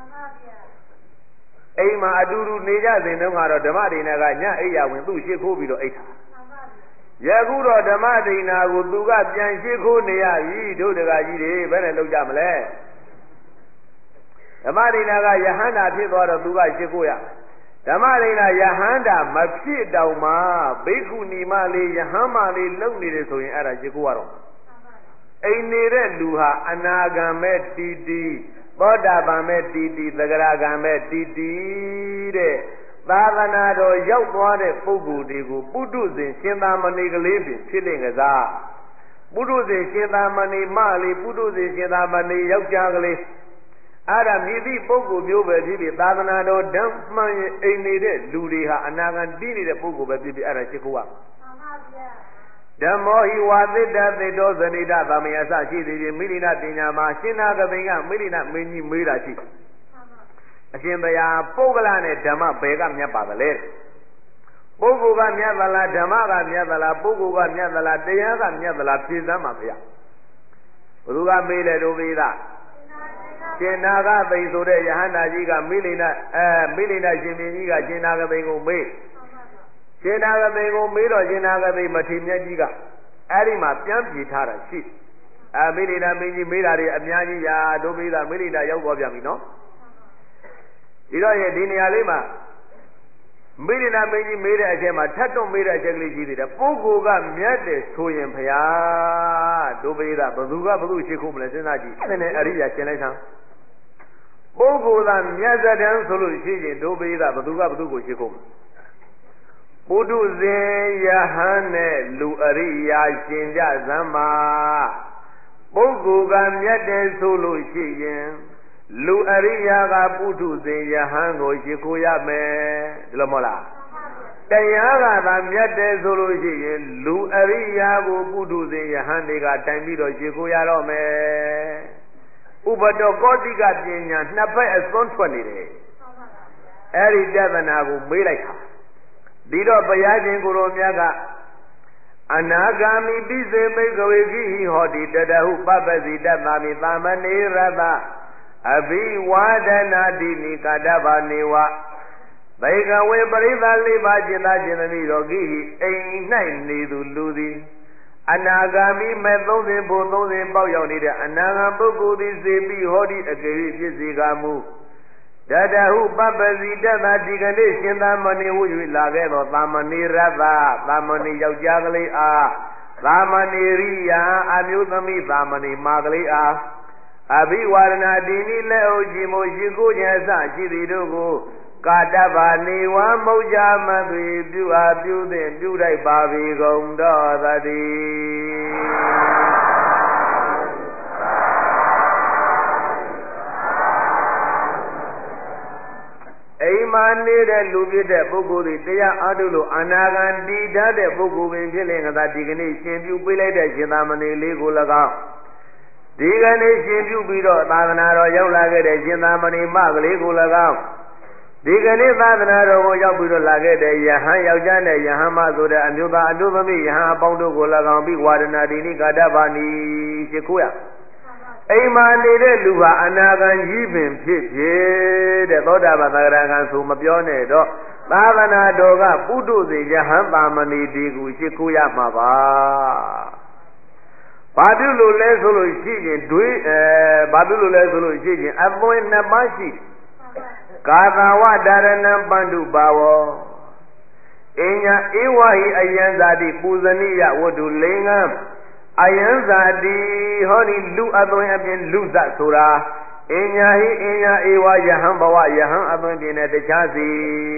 Ema Aduru Nija, the Namara, the Marina Ganya, Aya, when do she Kobido 8. Yaguro, the Marina, would do got Yanshiko Nia, do the Gaji, Venelo Jamale. Damarina Yahanda Pivara Duga Shikuya. Damarina Yahanda Mapi Dauma, Beku Nimali, Yahamali, Lonely so in Ara Shikuaro. Ainire Luha, Anagame Didi, Bodabame Didi, the Garagame Didi, Bavanado, Yauane, Fugu Digu, Buduzin, Shindamani Libi, Chilling as a Buduzin, Shindamani Mali, Buduzin, Shindamani, Yaujangli. Adam Midi Pogo Buba Bibi, Babanado, Dumpman, Ainide, Ludiha, Anagan Dini, the Pogo Baby Arachikua. The more he was it that they doesn't need that, Bamiasachi, the Milina Dina, Machina, Milina, Mini Mirachi. Ashimba, Pogalane, Dama, Begam Yapavale. Pogo Gamyala, Damaga Myala, Pogo Gamyala, Deyaga Myala, Pisa Mafia. Ruga Mile Dovida. Chinaga Baisore Yahana Jiga Milina Jimiga Chinaga Bengo May Chinaga Bengo Miro Chinaga Bay Matina Jiga Arima Piampi Tara Sheep Milina Mini Milari Amiani Ya Domida Milina Yogo Yamino Iroya Dini Alima Milina Mini Mira Jema Tato Mira Jagli the Pogoga Miate Soyam Paya Dobida Bazuga Bazu Chikum Lesenaji and Aria Chenesa Pogo than Yazadan Solution, Dobida, Baduga Badugo Chikum. Puduze Yahane, Luaria, Shinja Zama. Pogo Gamyate Solution, Luaria Puduze Yahango Shikuya Me, Lamola. Tayaga Gamyate Solution, Luaria Puduze Yahandiga, Tamido Shikuya Me. Ubato Godiga Pinya, Napa as 120. Eri Devanago, Milaka. Dido Bayajin Gurumiaga. Anagami Bize Megawigi, Hodi, Dadahu, Babazi, Damami, Bamani, Raba. Abi Wadana Dini Kadava Niwa. Bega Webariva Liva Jina Jinamido Gihi, ain't nine Nidu Ludi. Anagami Medon Bodo Boyoni, Anaga Bugudi Zebi Hodi, a Gary Zigamu. Dadahu Babazi Dana Diganation, the money we lagero, Lamani Rava, Lamani Yaujagli, Lamani Ria, Amutami, Lamani Magli, အဘိဝါဒနာဒီနိလက်အိုကြည်မို့ရှိခိုးခြင်းအစရှိသည်တို့ကိုကာတဗ္ဗနေဝမုတ်ကြမသွေပြုအားပြုသည့်ပြုလိုက်ပါပြီကုန်တော်သတည်းအိမ်မှာနေတဲ့လူပြည့်တဲ့ပုဂ္ဂိုလ်တွေတရားအားထုတ်လို့အနာဂံတည်တတ်တဲ့ပုဂ္ဂိုလ်ပင်ဖြစ်လင်ကသာဒီကနေ့ရှင်ပြုပေးလိုက်တဲ့ရှင်သာမဏေလေးကို၎င်းဒီကနေ့ရှင်ပြုပြီးတော့သာသနာတော်ရောက်လာခဲ့တဲ့ရှင်သာမဏေမကလေးကို၎င်းဒီကနေ့သာသနာတော်ကိုရောက်ပြီးတော့လာခဲ့တဲ့ယဟန်ယောက်ျားနဲ့ယဟန်မဆိုတဲ့အမျိုးသားအတုသမီးယဟန်အပေါင်းတို့ကို၎င်းပြီးဝါဒနာဒီနိကာတဗာနီရှိခိုးရအိမ်မှာနေတဲ့လူဟာအနာဂံကြီးပင်ဖြစ်ဖြစ်တဲ့သောတာပန်သဂရကံဆိုမပြောနဲ့တော့သာသနာတော်ကပုထုဇဉ်ယဟန်ပါမဏိဒီကိုရှိခိုးရမှာပါဘာဖြစ်လို့လဲဆိုလို့ရှိရင်ဘာဖြစ်လို့လဲဆိုလို့ရှိရင်အသွင်နှစ်ပါးရှိကာသဝဒါရဏံပန္တုပါဝောအညာဧဝဟိအယံဇာတိပူဇနိယဝတ္ထုလိင်္ဂအယံဇာတိဟောဒီလူအသွင်အပြင်လူဇဆိုတာအညာဟိအညာဧဝယဟံဘဝယဟံအသွင်ပြင်တဲ့တခြားစီ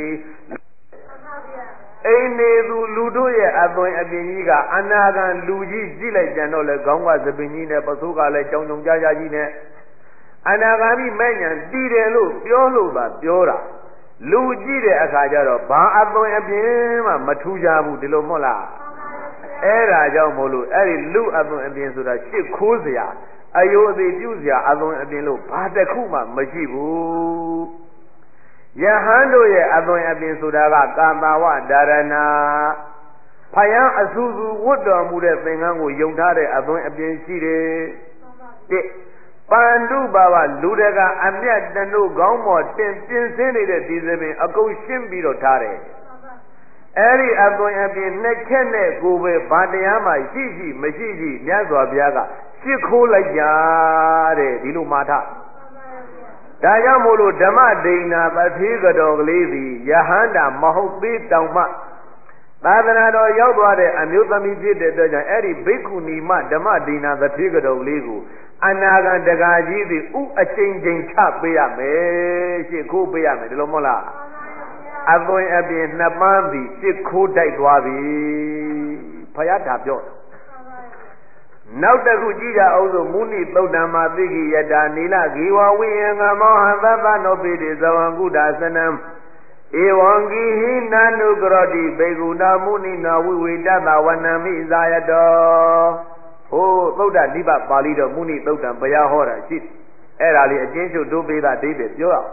အိနေသူလူတို့ရဲ့အသွင်အပြင်ကြီးကအနာဂံလူကြီးကြည့်လိုက်ကြတော့လေခေါင်းကသပင်ကြီးနဲ့ပစိုးကလည်းကြောင်ကြောင်ကြားကြားကြီးနဲ့အနာဂါမိမဲ့ညာတည်တယ်လို့ပြောလို့သာပြောတာလူကြည့်တဲ့အခါကျတော့ဘာအသွင်အပြင်မှမထူးကြဘူးဒီလိုမဟုတ်လားအဲ့ဒါကြောင့်မို့လို့အဲ့ဒီလူအသွင်အပြင်ဆိုတာရှစ်ခိုးစရာအယိုအသေးပြုစရာအသွင်အပြင်လို့ဘာတစ်ခုမှမရှိဘူးယဟန်တို့ရဲ့အသွင်အပြင်ဆိုတာကကာမဝဒါရဏဖယံအဆူဆူဝတ်တော်မူတဲ့သင်္ကန်းကိုယုံထားတဲ့အသွင်အပြင်ရှိတယ်တစ်ပန္တုဘာဝလူတကအမျက်တနုခေါင်းပေါ်တင်ပြင်းစင်းနေတဲ့ဒီသပင်အကုန်ရှင်းပြီးတော့ထားတယ်အဲ့ဒီအသွင်အပြင်နှစ်ချက်နဲ့ကိုယ်ပဲဘာတရားမှရှိမရှိမြတ်စွာဘုရားကရှစ်ခိုးလိုက်ကြတဲ့ဒီလိုမှာထားဒါကြောင့်မို့လို့ဓမ္မဒိဏပတိကတော်ကလေးသည်ယဟန္တာမဟုတ်သေးတောင်မှသာသနာတော်ရောက်သွားတဲ့အမျိုးသမီးဖြစ်တဲ့အတွက်ကြောင့်အဲ့ဒီဘိက္ခုနီမဓမ္မဒိဏပတိကတော်ကလေးကိုအနာဂံတကာကြီးသည်ဥအချိန်ချင်းချပေးရမယ်ရှစ်ခိုးပေးရမယ်ဒီလိုမဟုတ်လားအသွင်အပြင်နှစ်ပန်းသည်ရှစ်ခိုးတိုက်သွားပြီဘုရားဒါပြောနောက်တစ်ခုကြည့်ကြအောင်ဆိုမုနိသုတ်တံမှာသိကိယတာနီလဂီဝဝိယံကမောဟသဗ္ဗနောပိတိဇဝံကုဒသနံဧဝံဂိဟိနာနုကရောတိဘေကုဏမုနိနာဝိဝေတတဝနံမိဇာယတောဟိုသုတ်တနိဗ္ဗပါဠိတော်မုနိသုတ်တံဘုရားဟောတာရှိအဲ့ဒါလေးအချင်းချုပ်တို့ပေးတာအဓိပ္ပာယ်ပြောရအောင်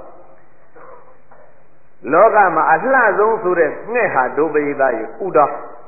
လောကမှာအလှဆုံးဆိုတဲ့ငှက်ဟာဒုပရိသယေဥတော်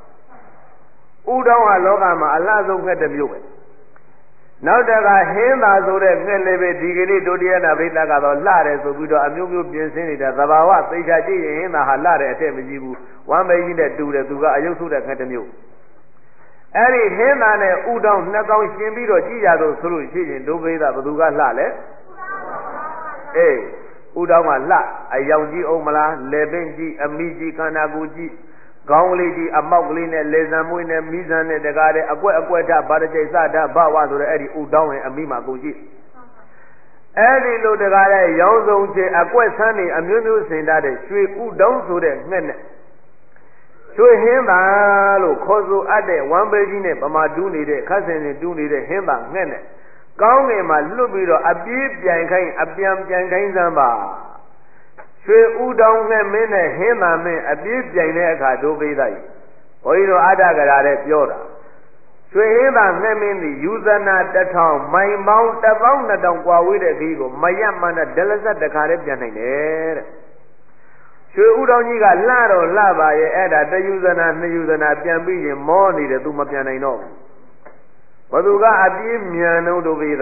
ဟာလောကမှာအလှဆုံးငှက်တစ်မျိုးပဲနောက်တကဟင်းသာဆိုတဲ့ငှက်လေးပဲဒီကနေ့ဒုတိယနာဘိသကတော့လှတယ်ဆိုပြီးတော့အမျိုးမျိုးပြင်ဆင်နေတဲ့သဘာဝသိချာကြည့်ရင်ဟင်းသာဟာလှတယ်အထက်မကြည့်ဘူးဝမ်းမေကြီးနဲ့တူတယ်သူကအယုတ်ဆုတဲ့ငှက်တစ်မျိုးအဲ့ဒီဟင်းသာနဲ့ဥတောင်းနှစ်ကောင်ရှင်ပြီးတော့ကြည့်ရတော့ဆိုလို့ရှိရင်ဒုပရိသဘသူကလှလဲအေးဥတောင်းကလှအယောင်ကြီးအောင်မလားလေပင်ကြီးအမိကြီးခန္ဓာကိုယ်ကြီးခေါင်းလေးကြီးအမောက်ကလေးနဲ့လေဆံမွေးနဲ့မိဆံနဲ့တကားတဲ့အကွက်ထဘာတကျိစတာဘဝဆိုတဲ့အဲ့ဒီဥတောင်းရဲ့အမိမှာကိုကြည့်အဲ့ဒီလိုတကားတဲ့ရောင်းစုံချေအကွက်ဆန်းနေအမျိုးမျိုးစင်တတ်တဲ့ရွှေဥတောင်းဆိုတဲ့ငှက်နဲ့ရွှေဟင်းသာလို့ခေါ်ဆိုအပ်တဲ့ဝမ်းပေကြီးနဲ့ပမာတူးနေတဲ့ခတ်စင်နဲ့တူးနေတဲ့ဟင်းသာငှက်နဲ့ကောင်းငယ်မှာလွတ်ပြီးတော့အပြေးပြိုင်ခိုင်းအပြန်ပြိုင်ခိုင်းစမ်းပါရွှေဥတောင်းငှက်မင်းနဲ့ဟင်းသာမင်းအပြေးပြိုင်တဲ့အခါဒုပိသကြီးဘုန်းကြီးတို့အတ္တကရာတဲ့ပြောတာရွှေဟင်းသာငှက်မင်းသည်ယူဇနာ1000မိုင်ပေါင်း12000กว่าဝေးတဲ့ခီးကိုမရမှန်းတဲ့ဒလဇတ်တခါတည်းပြန်နိုင်တယ်တဲ့ရွှေဥတောင်းကြီးကလှတော့လှပါရဲ့အဲ့ဒါတယူဇနာ2ယူဇနာပြန်ပြီးရင်မောနေတယ်သူမပြန်နိုင်တော့ဘူးဘသူကအပြေးမြန်တော့ဒုပိသ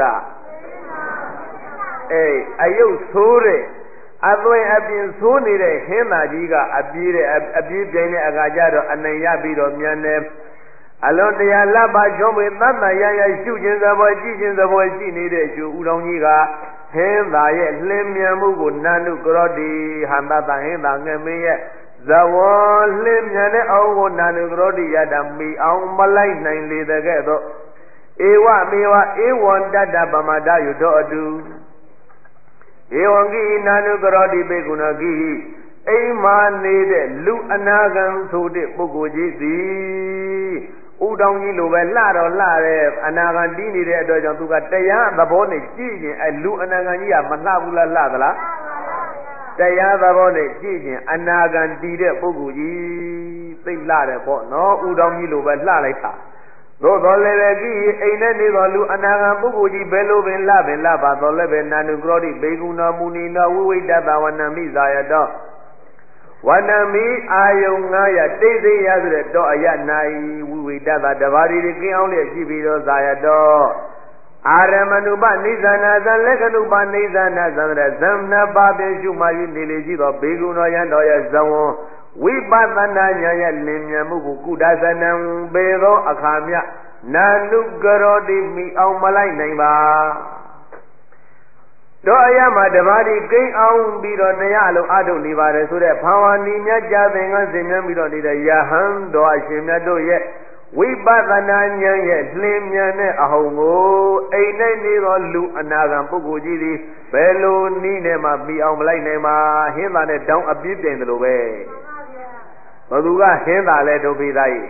အေးအယုတ်ဆိုးတဲ့အသွင်အပြင်ဆိုးနေတဲ့ဟင်းသာကြီးကအပြေးပြိုင်တဲ့အခါကျတော့အနိုင်ရပြီးတော့မြန်တယ်အလွန်တရာလပ်ပါချုံးပေသတ္တရရရှုခြင်းသဘောကြည့်ခြင်းသဘောရှိနေတဲ့ရွှေဥတောင်းကြီးကဟင်းသာရဲ့လင်းမြန်မှုကိုနန္နုကရောတိဟန္တတဟင်းသာငယ်မင်းရဲ့ဇဝောလင်းမြန်တဲ့အောင်ကိုနန္နုကရောတိရတာမိအောင်မလိုက်နိုင်လေတဲ့ကဲ့သို့ဝမေဝဧဝံတတ္တပမတယုတောအတုဧဝံကိနာနုကရောတိဘေကုဏကိအိမ်မာနေတဲ့လူအနာဂံဆိုတဲ့ပုဂ္ဂိုလ်ကြီးသည်ဥတောင်ကြီးလိုပဲလှတော့လှတဲ့အနာဂံတီးနေတဲ့အတွက်ကြောင့်သူကတရားသဘောနဲ့ကြည့်ရင်လူအနာဂံကြီးကမလှဘူးလားလှသလားတရားသဘောနဲ့ကြည့်ရင်အနာဂံတီးတဲ့ပုဂ္ဂိုလ်ကြီးသိလှတယ်ပေါ့နော်ဥတောင်ကြီးလိုပဲလှလိုက်တာသို့တော်လည်းပဲကြည့်အိမ်နဲ့နေတော်လူအနာဂံပုဂ္ဂိုလ်ကြီးဘယ်လိုပင်လှပါတော်လည်းပဲနာနုကရောတိဘေကုဏမူနီနောဝိဝိတတဝနမိဇာယတောဝနမိအာယုံ900တိတ်သိရဆိုတဲ့တော့အယ၌ဝိဝိတတတဘာရီကင်းအောင်လျက်ရှိပြီးတော့ဇာယတောအာရမဏုပနိသနာသလက္ခဏုပနိသနာသံရဇမ္နပါပေရှုမှ၍နေလေရှိသောဘေကုဏယံတော်ရဲ့ဇဝံဝိပဿနာဉာဏ်ရဲ့လင်မြန်မှုကိုကုဒသနံပေသောအခါမြနာနုကရောတိမိအောင်မလိုက်နိုင်ပါတော့အရမှာတပါးဒီကိန်းအောင်ပြီးတော့တရားလုံးအထုတ်နေပါတယ်ဆိုတဲ့ဘာဝနီမြတ်ကြသင်္ကန်းစင်မြန်းပြီးတော့နေတဲ့ယဟန်တော်အရှင်မြတ်တို့ရဲ့ဝိပဿနာဉာဏ်ရဲ့လင်းမြန်တဲ့အဟုန်ကိုအိမ်နဲ့နေသောလူအနာဂံပုဂ္ဂိုလ်ကြီးသည်ဘယ်လိုနည်းနဲ့မှပြီးအောင်မလိုက်နိုင်ပါဟင်းသာနဲ့တောင်းအပြစ်တင်တယ်လို့ပဲဘသူကဟင်းသာလဲဒုပိသားကြီး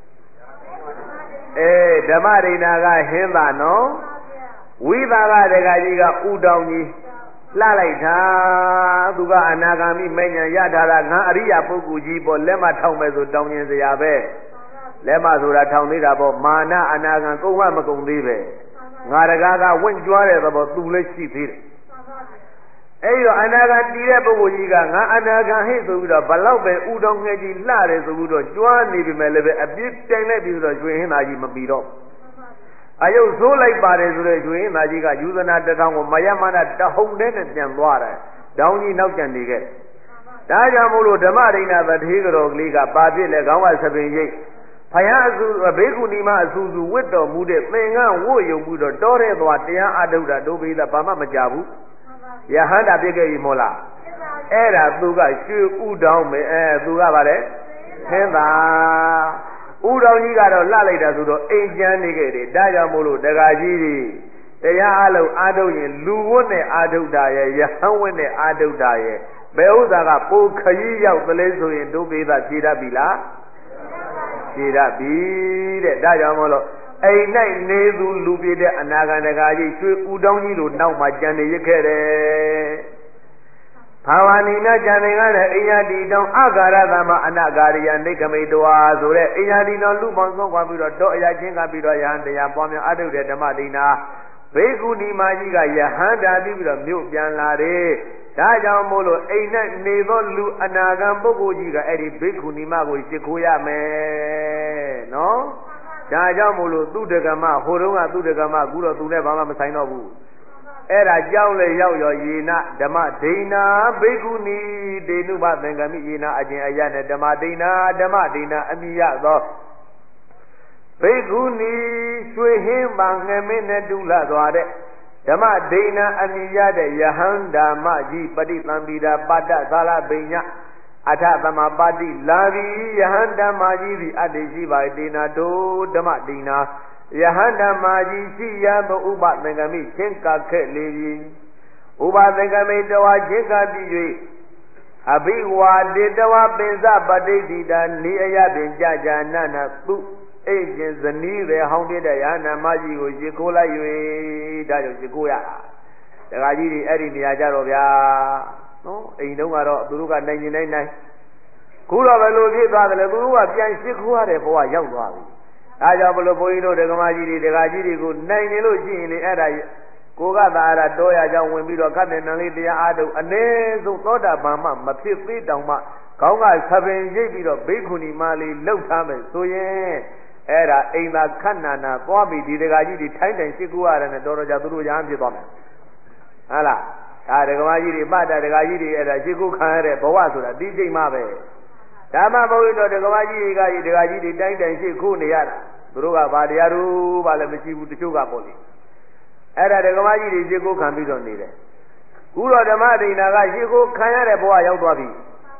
ဓမ္မဒိဏကဟင်းသာနော်ဝိသာကတကကြီးကဥတောင်ကြီးလှလိုက်တာသူကအနာဂါမိမဉ္ဇဉ်ရထားတာငါအရိယာပုဂ္ဂိုလ်ကြီးပေါ့လက်မထောင်မဲ့ဆိုတောင်းရင်စရာပဲလက်မဆိုတာထောင်သေးတာပေါ့မာနအနာဂံကုန်မကုန်သေးပဲငါတကားကဝင့်ကြွားတဲ့သဘောသူလည်းရှိသေးတယ်အဲ့တော့အနာဂံတည်တဲ့ပုဂ္ဂိုလ်ကြီးကငါအနာဂံဟိဆိုပြီးတော့ဘလောက်ပဲဥတောင်ငယ်ကြီးလှတယ်ဆိုပြီးတော့ကြွားနေပြီမဲ့လည်းပဲအပြစ်တိုင်လိုက်ပြီးတော့ကျွေဟင်းသားကြီးမပြီးတော့အယုတ်ဆိုးလိုက်ပါတယ်ဆိုတဲ့ကျွေးနာကြီးကယူဇနာတစ်ထောင်ကိုမယမနာတဟုန်နဲ့ပြန်သွားတယ်။တောင်းကြီးနောက်ကျန်နေခဲ့တယ်။ဒါကြောင့်မို့လို့ဓမ္မဒိဏသတိကတော်ကလေးကပါပြစ်လဲခေါင်းကသပင်ရိပ်ဖယားအစုဘေကုဏီမအစုစုဝတ်တော်မူတဲ့သင်္ကန်းဝတ်ယုံမှုတော့တောထဲသွားတရားအထုတ်တာဒုပိသဘာမှမကြဘူး။ယဟန္တာပြည့်ခဲ့ပြီမို့လား။အဲ့ဒါသူကရွှေဥတောင်းမယ်သူကဗါတယ်သင်္သာဥတော်ကြီးကတော့လှလိုက်တာဆိုတော့အိမ်ကျန်းနေခဲ့တယ်ဒါကြောင့်မို့လို့တက္ကကြီးတွေတရားအလုံးအာထုတ်ရင်လူဝတ်နဲ့အာထုတ်တာရဲ့ယဟန်ဝတ်နဲ့အာထုတ်တာရဲ့ဘယ်ဥစ္စာကပိုခရီးရောက်သလဲဆိုရင်ဒုပိသဖြေတတ်ပြီလားဖြေတတ်ပြီတဲ့ဒါကြောင့်မို့လို့အိမ်၌နေသူလူပြည့်တဲ့အနာဂံတက္ကကြီးရွှေဥတောင်းကြီးတို့နောက်မှကြံနေရခဲ့တယ်ဘာဝနိနာဉာဏ်ကလည်းအိယာတိတောင်အဂါရသမအနဂါရိယနိကမိတဝါဆိုတဲ့အိယာတိတော်လူပေါင်းဆုံးသွားပြီးတော့အရာချင်းကပြီးတော့ယဟန်တရားပွားများအထုတ်တဲ့ဓမ္မဒိနာဘေကုဏီမကြီးကယဟန်တာပြီးတော့မြို့ပြန်လာတယ်ဒါကြောင့်မို့လို့အိမ်နဲ့နေသောလူအနာဂံပုဂ္ဂိုလ်ကြီးကအဲ့ဒီဘေကုဏီမကိုရှ िख ိုးရမယ်နော်ဒါကြောင့်မို့လို့သူတက္ကမဟိုတုန်းကသူတက္ကမအခုတော့သူနဲ့ဘာမှမဆိုင်တော့ဘူးအဲ့ဒါကြောင်းလေရောက်ရောယေနဓမ္မဒိဏဘေကုဏီဒေနုဘသင်္ကမိယေနအကျင်အယနဲ့ဓမ္မဒိဏအမိယသောဘေကုဏီရွှေဟင်းပါငမင်းနဲ့တူလာသွားတဲ့ဓမ္မဒိဏအမိယတဲ့ယဟန္တာမကြီးပฏิသံပိတာပတ္တသာလပိညအထသမပါတိလာပြီယဟန္တာမကြီးသည်အတ္တိရှိပါဒေနာတို့ဓမ္မဒိဏယဟန္တာမကြီးရှိရသောဥပသင်္ကမိချင်းကခဲ့လေပြီဥပသင်္ကမိတဝါချင်းကပြီး၍အဘိဝါတေတဝါပင်စပဋိဋ္ဌိတာနေအယပင်ကြကြနနသူအိတ်ချင်းဇနီးပဲဟောင်းတဲ့ယဟန္တာမကြီးကိုရှ िख ိုးလိုက်၍ဒါကြောင့်ရှ िख ိုးရတာတခါကြီးတွေအဲ့ဒီနေရာကြတော့ဗျာနော်အိမ်တုန်းကတော့သူတို့ကနိုင်နေနိုင်ခုတော့ဘယ်လိုဖြစ်သွားတယ်လဲသူတို့ကပြန်ရှ िख ိုးရတဲ့ဘဝရောက်သွားပြီဒါကြောင့်ဘလို့ဘုန်းကြီးတို့ဒကမကြီးတွေဒကာကြီးတွေကိုနိုင်နေလို့ရှိရင်လေအဲ့ဒါကိုကသာအဲ့ဒါတောရကြောင့်ဝင်ပြီးတော့ခတ်တဲ့နံလေးတရားအားထုတ်အ ਨੇ ဆုံးသောတာပန်မှမဖြစ်သေးတောင်မှခေါင်းကသပင်ရိပ်ပြီးတော့ဘိက္ခုနီမလေးလှုပ်ထားမယ်ဆိုရင်အဲ့ဒါအိမ်သာခတ်နာနာသွားပြီးဒီဒကာကြီးတွေထိုင်းတိုင်ရှ िख ိုးရတယ်နဲ့တော်တော်ကြာသူတို့ရဟန်းဖြစ်သွားမယ်ဟုတ်လားဒါဒကမကြီးတွေပတ်တာဒကာကြီးတွေအဲ့ဒါရှ िख ိုးခံရတဲ့ဘဝဆိုတာဒီချိန်မှပဲဓမ္မဘုန်းကြီးတို့ဒကမကြီးတွေကဒကာကြီးတွေတိုင်းတိုင်းရှ िख ိုးနေရတာသူတို့ကဘာတရားတို့ဘာလည်းမရှိဘူးတချို့ကပေါ့လေအဲ့ဒါဒကမကြီးတွေရှ िख ိုးခံပြီးတော့နေတယ်ခုတော့ဓမ္မဒိဏကရှ िख ိုးခံရတဲ့ဘဝရောက်သွားပြီ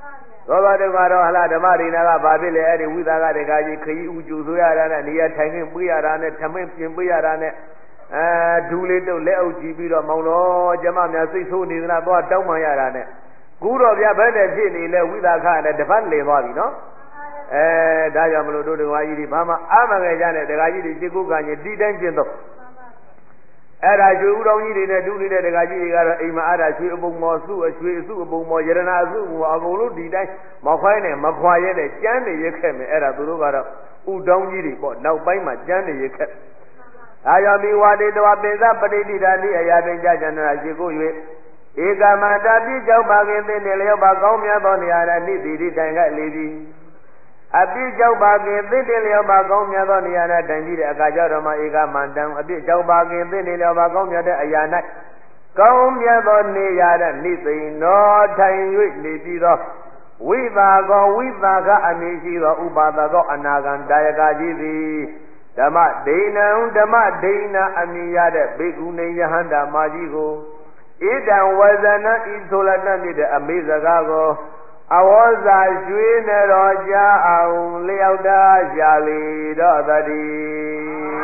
သောဘတုကတော့ဟလာဓမ္မဒိနာကဘာဖြစ်လဲအဲ့ဒီဝိသကတကကြီးခရီးဥကျူဆိုရတာနဲ့နေရာထိုင်ခင်းပေးရတာနဲ့ထမင်းပြင်ပေးရတာနဲ့ဒူးလေးတုပ်လက်အုပ်ကြည့်ပြီးတော့မောင်တော်ကျမများစိတ်ဆိုးနေသလားသွားတောင်းမှရတာနဲ့ကူတော့ဗျဘယ်နဲ့ဖြစ်နေလဲဝိသကနဲ့တပတ်လည်သွားပြီနော်ဒါကြောင့်မလို့တို့ဒကာကြီးတွေဘာမှအားမငယ်ကြနဲ့ဒကာကြီးတွေရှ िख ုကံကြီးတီးတိုင်းကျင့်တော့အဲ့ဒါရွှေဦးတော်ကြီးတွေနဲ့ဒုနေတဲ့ဒကာကြီးတွေကတော့အိမ်မှာအဲ့ဒါရွှေအပုံမော်စုအရွှေအစုအပုံမော်ယရနာအစုအကုန်လုံးဒီတိုင်းမခွိုင်းနဲ့မခွာရဲနဲ့ကျမ်းနေရခဲ့မယ်အဲ့ဒါသူတို့ကတော့ဥတောင်းကြီးတွေပေါ့နောက်ပိုင်းမှာကျမ်းနေရခဲ့ဒါကြောင့်ဒီဝါဒေတဝပိသပဋိတိဓာတိအရာသိကြကြနာရှိကို၍ဧကမတာပြည့်ကြောက်ပါခင်သင်နေလျောပါကောင်းမြတ်သောနေရာ၌နိတိတိတိုင်ကလေသည်အပြည့်ကြောက်ပါခင်သင်နေလျောပါကောင်းမြတ်သောနေရာ၌တိုင်ကြည့်တဲ့အခါကျတော့မှဧကမတံအပြည့်ကြောက်ပါခင်သင်နေလျောပါကောင်းမြတ်တဲ့အရာ၌ကောင်းမြတ်သောနေရာ၌နိသိနောထိုင်၍နေပြီးသောဝိပါကောဝိပါကအမည်ရှိသောဥပါဒကောအနာဂံတာယကကြီးသည်ဓမ္မဒိဏံဓမ္မဒိဏအမိရတဲ့ဘေကုဏိယဟန္တာမာကြီးကိုဣဒံဝဇနဤဆိုလတတ်မြတဲ့အမေစကားကိုအဝေါဇာရွှေနေတော်ကြအောင်လျောက်တာရှာလေတော့တည်း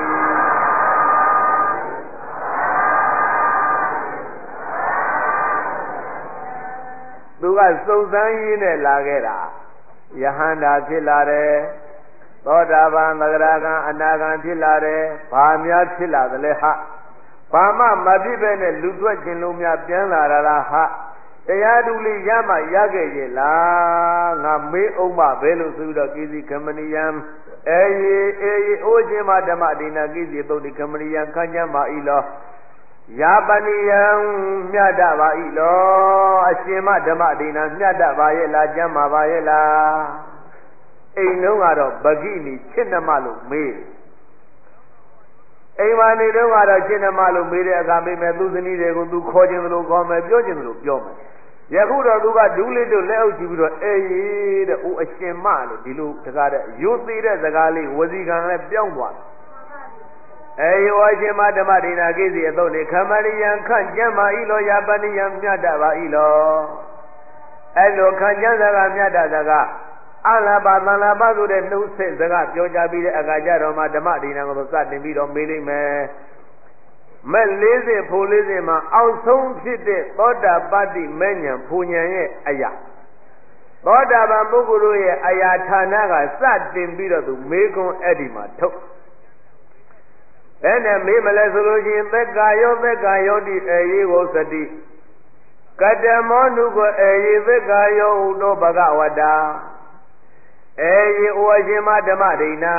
သူကစုံစမ်းရင်းနဲ့လာခဲ့တာယဟန္တာဖြစ်လာတယ်သောတာပန်သဂရကံအနာကံဖြစ်လာတယ်ဘာများဖြစ်လာသလဲဟာဘာမှမဖြစ်ပဲနဲ့လူထွက်ခြင်းလုံးများပြန်လာတာလားဟာတရားတူလေးရမှရခဲ့ရဲ့လားငါမေးအောင်မပဲလို့ဆိုတော့ကိစီကမဏိယံအေးအိုးခြင်းမဓမ္မဒိနာကိစီသုတ်တိကမဏိယံခန့်ချမ်းပါဤလောယာပနိယံမြတ်တပါဤလောအရှင်မဓမ္မဒိနာမြတ်တပါရဲ့လားကျမ်းပါရဲ့လားအိမ်လုံးကတော့ပဂိနီချစ်နှမလို့မေးအိမ်မနေတော့ကတော့ချစ်နှမလို့မေးတဲ့အခါမေးမယ်သူဇနီးတွေကိုသူခေါ်ခြင်းလို့ခေါ်မယ်ပြောခြင်းလို့ပြောမယ်ယခုတော့သူကဒူးလေးတို့လက်အုပ်ကြည့်ပြီးတော့အေးတဲ့အိုးအရှင်မလို့ဒီလိုတကားတဲ့ရုပ်သေးတဲ့စကားလေးဝစီကံလည်းပြောင်းသွားတယ်အေးဝါရှင်မဓမ္မဒိနာကိစီအသုတ်လေခမရိယံခန့်ကျမ်းပါဤလောယာပနိယံမြတ်တပါဤလောအဲ့လိုခန့်ကျမ်းစကားမြတ်တစကားအလဘသံလဘဆိုတဲ့နှုတ်ဆက်စကားပြောကြပြီးတဲ့အခါကျတော့မှဓမ္မဒိနာကိုစတင်ပြီးတော့မေးလိုက်မယ်မဲ့40ဖို့40မှာအောက်ဆုံးဖြစ်တဲ့သောတာပတ္တိမဲ့ညာဖူညာရဲ့အရာသောတာပန်ပုဂ္ဂိုလ်တို့ရဲ့အရာဌာနကစတင်ပြီးတော့သူမေးခွန်းအဲ့ဒီမှာထုတ်အဲ့နဲ့မေးမလဲဆိုလို့ရှိရင်သက္ကာယောတိအေယေကိုစတိကတမောနုကိုအေယေသက္ကာယောဥတောဘဂဝတ္တာအေယေဩအရှင်မဓမ္မဒိနာ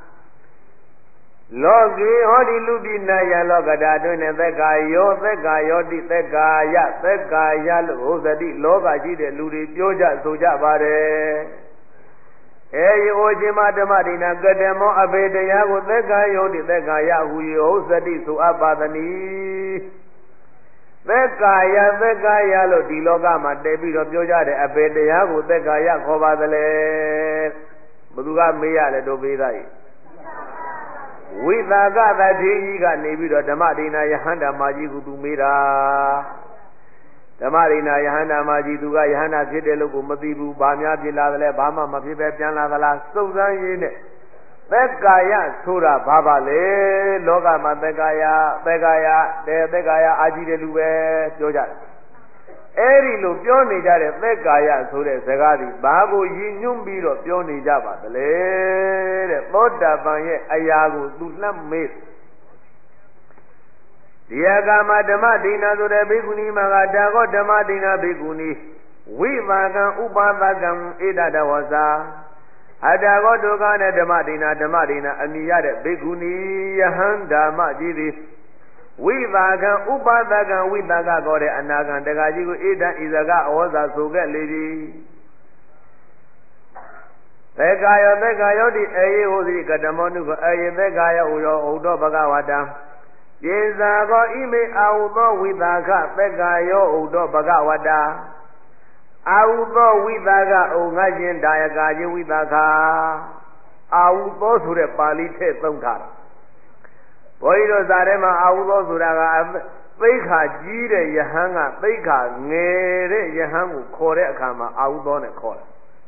လောကေဟောဒီလူပိနာယလောကဓာတွင်နဲ့သက္ကာယောတိသက္ကာယလို့ဟောသတိလောကရှိတဲ့လူတွေပြောကြဆိုကြပါတယ်အေယေဩရှင်မဓမ္မဒိနာကတမောအဘေတရားကိုသက္ကာယောတိသက္ကာယဟူ၍ဟောသတိဆိုအပ်ပါသနည်းသက္ကာယလို့ဒီလောကမှာတည်ပြီးတော့ပြောကြတဲ့အပေတရားကိုသက္ကာယခေါ်ပါသလဲဘသူကမေးရလဲတို့ပေးသားကြီးဝိသကသတိကြီးကနေပြီးတော့ဓမ္မဒိနာယဟန္တာမကြီးကိုသူမေးတာဓမ္မဒိနာယဟန္တာမကြီးသူကယဟန္တာဖြစ်တယ်လို့ကိုမသိဘူးဘာများဖြစ်လာသလဲဘာမှမဖြစ်ပဲပြန်လာသလားစုံစမ်းရင်းနဲ့သက္ကာယဆိုတာဘာပါလဲလောကမှာသက္ကာယအာကြီးတဲ့လူပဲပြောကြတယ်အဲ့ဒီလိုပြောနေကြတဲ့သက္ကာယဆိုတဲ့စကားဒီဘာကိုရည်ညွှန်းပြီးတော့ပြောနေကြပါသလဲတဲ့သောတာပန်ရဲ့အရာကိုသူလှမ်းမေးဒီအခါမှာဓမ္မဒိနာဆိုတဲ့ဘိက္ခုနီမှာကဒါကောဓမ္မဒိနာဘိက္ခုနီဝိပါကံဥပါဒကံဧတတဝဇာအတာကောဒုက္ခနဲ့ဓမ္မဒိနာအမိရတဲ့ဘိက္ခုနီယဟန်ဓမ္မကြီးသည်ဝိပါကံဥပါဒကံဝိသကကောတဲ့အနာကံတက္ကကြီးကိုဧတံဤစကားအဝဇ္ဇဆိုခဲ့လေသည်သက္ကာယောတိအေယေဟောတိကတမောနုကိုအေယေသက္ကာယောဥရောဥတောဘဂဝတံယေဇာကောဣမေအာဟုသောဝိသကသက္ကာယောဥတောဘဂဝတံအာဟုသောဝိသကဩငါရှင်ဒါယကာကြီးဝိသကအာဟုသောဆိုတဲ့ပါဠိထည့်သုံးထားတာဘုန်းကြီးတို့ဇာထဲမှာအာဟုသောဆိုတာကသိက္ခာကြီးတဲ့ယဟန်ကသိက္ခာငယ်တဲ့ယဟန်ကိုခေါ်တဲ့အခါမှာအာဟုသောနဲ့ခေါ်တယ်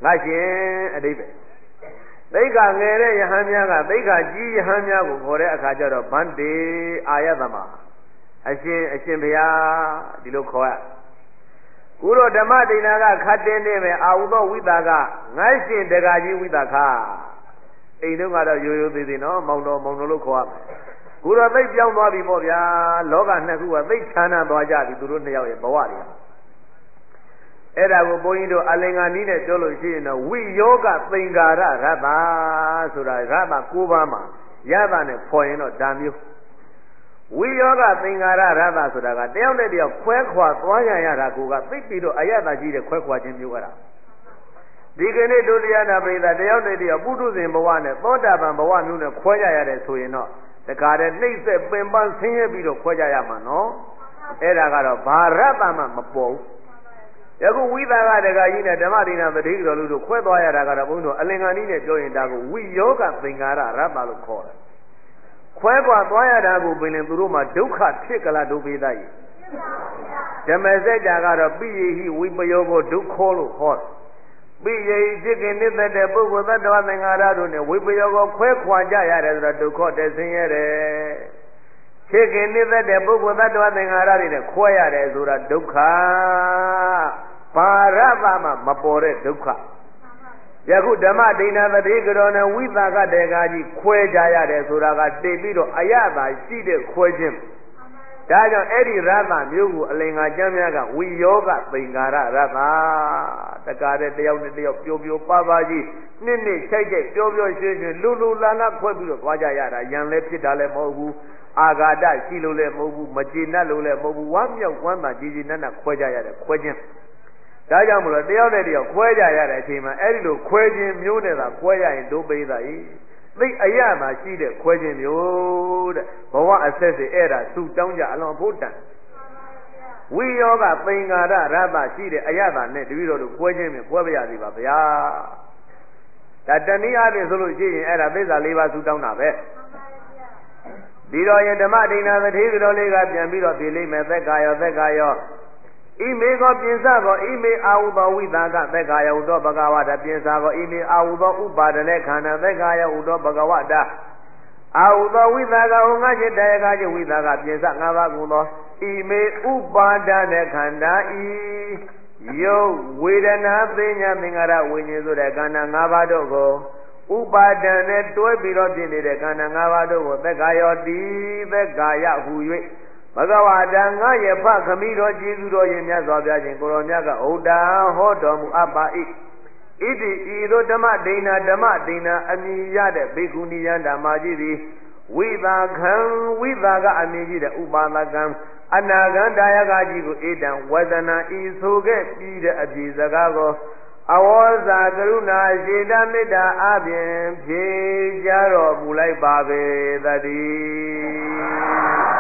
ငါရှင်အတိပ္ပယ်သိက္ခာငယ်တဲ့ယဟန်များကသိက္ခာကြီးယဟန်များကိုခေါ်တဲ့အခါကျတော့ဗန္တေအာယသမအရှင်ဘုရားဒီလိုခေါ်ရကုလိုဓမ္မဒိနာကခတ်တင်းနေမယ်အာဟုသောဝိတာကငါရှင်တကာကြီးဝိတာခအိမ်တို့ကတော့ရိုးရိုးသေးသေးနော်မောင်တော်လို့ခေါ်ရမယ်ကုလိုသိပြောင်းသွားပြီပေါ့ဗျာလောကနှစ်ခုကသိချမ်းသာသွားကြပြီသူတို့နှစ်ယောက်ရဲ့ဘဝတွေအဲ့ဒါကိုဘုန်းကြီးတို့အလင်္ကာနီးနဲ့ပြောလို့ရှိရင်တော့ဝိယောဂသင်္ကာရရတ္တာဆိုတာရတ္တာ9ပါးမှာရတ္တာနဲ့ဖော်ရင်တော့ဒါမျိုးဝိယောဂသင်္ကာရရတ္တာဆိုတာကတယောက်နဲ့တယောက်ခွဲခွာသွားရတာကိုကသိပြီးတော့အယတ္တကြီးတဲ့ခွဲခွာခြင်းမျိုးအဲ့ဒါဒီကနေ့ဒုတိယနာပရိသတ်တယောက်နဲ့တယောက်ပုထုဇဉ်ဘဝနဲ့သောတာပန်ဘဝမျိုးနဲ့ခွဲကြရတယ်ဆိုရင်တော့တခါတည်းနှိမ့်ဆက်ပင်ပန်းဆင်းရဲပြီးတော့ခွဲကြရမှာနော်အဲ့ဒါကတော့ဘာရတ္တာမှမပေါ်ဘူးယခုဝိသကတကကြီးနဲ့ဓမ္မဒိနာပတိတော်လူတို့ခွဲသွားရတာကတော့ဘုန်းတော်အလင်္ကာနီးနဲ့ပြောရင်ဒါကိုဝိယောဂသင်္ကာရရတ္တာလို့ခေါ်တယ်ခွဲကွာသွားရတာကိုပင်လင်သူတို့မှာဒုက္ခဖြစ်ကြလားဒုပိသကြီးဓမ္မစကြာကတော့ပိယေဟိဝိပယောကိုဒုက္ခလို့ခေါ်တယ်ပိယေဟိဖြစ်ခင်နေတဲ့တဲ့ပုဂ္ဂိုလ်သတ္တဝါသင်္ခါရတို့နဲ့ဝိပယောကိုခွဲခွာကြရတယ်ဆိုတော့ဒုက္ခတဆင်းရဲတယ်ဖြစ်ခင်နေတဲ့ပုဂ္ဂိုလ်သတ္တဝါသင်္ခါရတွေနဲ့ခွဲရတယ်ဆိုတာဒုက္ခဘာရပမှမပေါ်တဲ့ဒုက္ခယခုဓမ္မဒိနာသတိကရောနဲ့ဝိသကတေကာကြီးခွဲကြရတယ်ဆိုတာကတိတ်ပြီးတော့အယတာရှိတဲ့ခွဲခြင်းဒါကြောင့်အဲ့ဒီရတ္တမျိုးကိုအလင်္ကာကျမ်းများကဝိယောဂသင်္ကာရရတ္တတကားတဲ့တယောက်နဲ့တယောက်ပျော်ပျော်ပါပါကြီးနှစ်ချိုက်ပျော်ပျော်ရွှင်ရွှင်လူလာလာခွဲပြီးတော့သွားကြရတာယံလည်းဖြစ်တာလည်းမဟုတ်ဘူးအာဃာတရှိလို့လည်းမဟုတ်ဘူးမကျေနပ်လို့လည်းမဟုတ်ဘူးဝမ်းမြောက်ဝမ်းသာကြည်ကြည်နက်နက်ခွဲကြရတယ်ခွဲခြင်းဒါကြောင့်မလို့တယောက်နဲ့တယောက်ခွဲကြရတဲ့အချိန်မှာအဲ့ဒီလိုခွဲခြင်းမျိုးနဲ့သာခွဲရရင်ဒုပိသဤသိအယမှာရှိတဲ့ခွဲခြင်းမျိုးတဲ့ဘဝအဆက်စစ်အဲ့ဒါသူ့တောင်းကြအလွန်ဖို့တန်ဝိယောဂသင်္ကာရရတ္တရှိတဲ့အယတာနဲ့တပည့်တော်တို့ခွဲခြင်းမျိုးခွဲပြရစီပါဗျာဒါတနည်းအားဖြင့်ဆိုလို့ရှိရင်အဲ့ဒါသစ္စာ၄ပါးသူ့တောင်းတာပဲဒီတော့ယဓမ္မဒိနာသတိကတော်လေးကပြန်ပြီးတော့ပြေလိမ့်မယ်သက်ကာယောဣမေကောပြင်စကောဣမေအာဟုသောဝိသကသက်ကာယောဥသောဘဂဝတာပြင်စကောဣမေအာဟုသောဥပါဒနဲ့ခန္ဓာသက်ကာယောဥသောဘဂဝတာအာဟုသောဝိသကဟောငါจิตတယကจิตဝိသကပြင်စ၅ပါးကုန်သောဣမေဥပါဒနဲ့ခန္ဓာဤယုတ်ဝေဒနာပညာသင်္ခါရဝိညာဉ်ဆိုတဲ့ခန္ဓာ၅ပါးတို့ကိုဥပါဒံနဲ့တွဲပြီးတော့ဖြစ်နေတဲ့ခန္ဓာ၅ပါးတို့ကိုသက်ကာယောတိသက်ကာယဟူ၍ဘဂဝတာငါရဲ့ဖခမီးတော်ကျေးဇူးတော်ရင်မြတ်စွာဘုရားရှင်ကိုရောမြတ်ကဩတာဟောတော်မူအပ်ပါ၏ဣတိဤသို့ဓမ္မဒိနာအမည်ရတဲ့ဘေကုဏီယံဓမ္မကြီးသည်ဝိသခံဝိသကအမည်ကြီးတဲ့ဥပါဒကံအနာဂံဒါယကကြီးကိုဧတံဝဇနာဤဆိုခဲ့ပြီးတဲ့အပြည်စကားကိုအဝေါဇာကရုဏာစေတမေတ္တာအပြင်ဖြေကြတော်မူလိုက်ပါပေသတည်း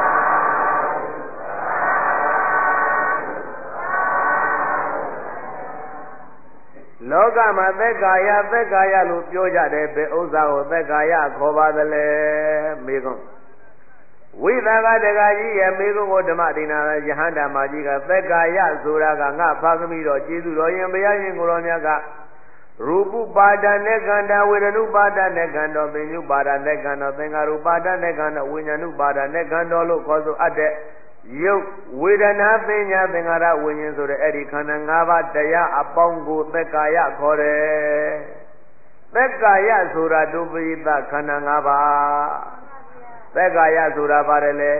လောကမှာသက်ကာယလို့ပြောကြတယ်ဘယ်ဥစ္စာကိုသက်ကာယခေါ်ပါသလဲမေကုံဝိသကတကကြီးရဲ့မေကုံကိုဓမ္မဒိနာယဟန္တာမကြီးကသက်ကာယဆိုတာကငါဖာသမီးတော်ကျေးဇူးတော်ရင်ဘုရားရှင်ကိုရောမြတ်ကရူပပါဒနဲ့ခန္ဓာဝေဒနုပါဒနဲ့ခန္ဓာသင်္ညုပါဒနဲ့ခန္ဓာသင်္ခါရုပါဒနဲ့ခန္ဓာဝိညာဏုပါဒနဲ့ခန္ဓာလို့ခေါ်ဆိုအပ်တဲ့ယုတ်ဝေဒနာပညာသင်္ခါရဝိညာဉ်ဆိုတဲ့အဲ့ဒီခန္ဓာ၅ပါးတရားအပေါင်းကိုသက်ကာယခေါ်တယ်သက်ကာယဆိုတာဒုပိသခန္ဓာ၅ပါးသက်ကာယဆိုတာပါတယ်လေ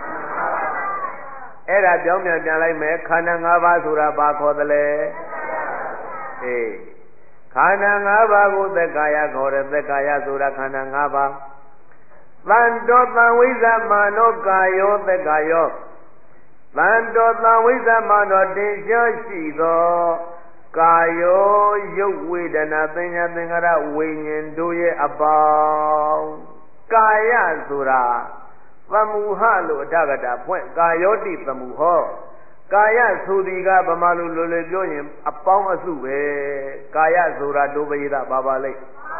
အဲ့ဒါပြောင်းပြန်လိုက်မယ်ခန္ဓာ၅ပါးဆိုတာဘာခေါ်သလဲအေးခန္ဓာ၅ပါးကိုသက်ကာယခေါ်တယ်သက်ကာယဆိုတာခန္ဓာ၅ပါးသံတော်သံဝိဇ္ဇမာနောကာယောသက်ကာယောသံတော်သံဝိဇ္ဇမာနောတင်ရှားရှိသောကာယောယုတ်ဝေဒနာပညာသင်္ခါရဝိညာဉ်တို့ရဲ့အပေါင်းကာယဆိုတာသမုဟလို့အဋ္ဌကတာဖွင့်ကာယောတိသမုဟောကာယဆိုသည်ကဗမာလူလိုပြောရင်အပေါင်းအစုပဲကာယဆိုတာဒုပရိသဘာပါလိမ့်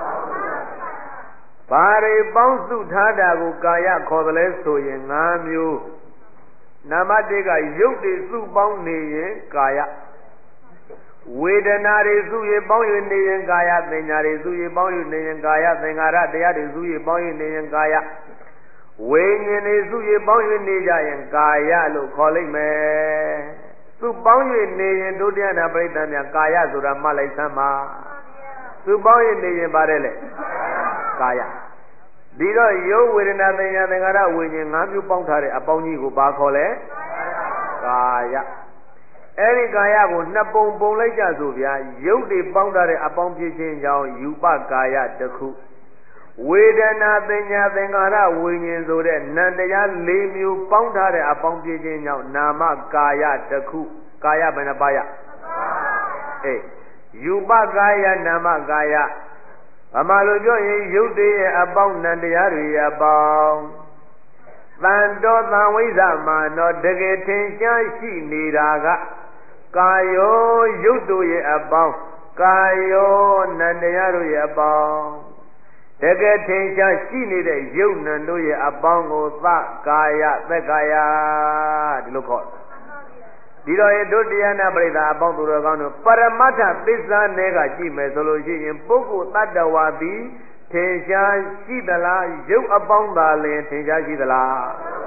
ဘာတွေပေါင်းစုထားတာကိုကာယခေါ်တယ်လဲဆိုရင်၅မျိုးနံပါတ်1ကရုပ်တွေစုပေါင်းနေရင်ကာယဝေဒနာတွေစုရပေါင်း၍နေရင်ကာယသင်ညာတွေစုရပေါင်း၍နေရင်ကာယသင်္ခါရတရားတွေစုရပေါင်း၍နေရင်ကာယဝိညာဉ်တွေစုရပေါင်း၍နေကြရင်ကာယလို့ခေါ်လိုက်မယ်စုပေါင်း၍နေရင်ဒုတိယနာပရိသတ်များကာယဆိုတာမှတ်လိုက်စမ်းပါစုပေါင်း၍နေရင်ပါတယ်လေကာယဒီတော့ရုပ်ဝေဒနာသင်ညာသင်္ခါရဝိညာဉ်၅မျိုးပေါင်းထားတဲ့အပေါင်းကြီးကိုဘာခေါ်လဲကာယအဲ့ဒီကာယကိုနှစ်ပုံပုံလိုက်ကြဆိုဗျာရုပ်တွေပေါင်းထားတဲ့အပေါင်းဖြစ်ခြင်းကြောင့်ယူပကာယတစ်ခုဝေဒနာသင်ညာသင်္ခါရဝိညာဉ်ဆိုတဲ့နံတရား၄မျိုးပေါင်းထားတဲ့အပေါင်းဖြစ်ခြင်းကြောင့်နာမကာယတစ်ခုကာယဘယ်နှပါယအေးယူပကာယနာမကာယဗမာလိုပြောရင်ရုပ်တည်းရဲ့အပေါင်းနံတရားတွေရဲ့အပေါင်းတန်တော်တန်ဝိဇ္ဇမာနောတကယ်ထင်ရှားရှိနေတာကကာယောရုပ်တို့ရဲ့အပေါင်းကာယောနံတရားတို့ရဲ့အပေါင်းတကယ်ထင်ရှားရှိနေတဲ့ရုပ်နံတို့ရဲ့အပေါင်းကိုသကာယသက်ကာယဒီလိုခေါ်ဒီတော့ဒုတိယနာပရိသအပေါင်းသူတော်ကောင်းတို့ပရမတ္ထသစ္စာနဲ့ကကြည့်မယ်ဆိုလို့ရှိရင်ပုဂ္ဂိုလ်တ attva သည်ထင်ရှားရှိသလားရုပ်အပေါင်းသာလင်ထင်ရှားရှိသလား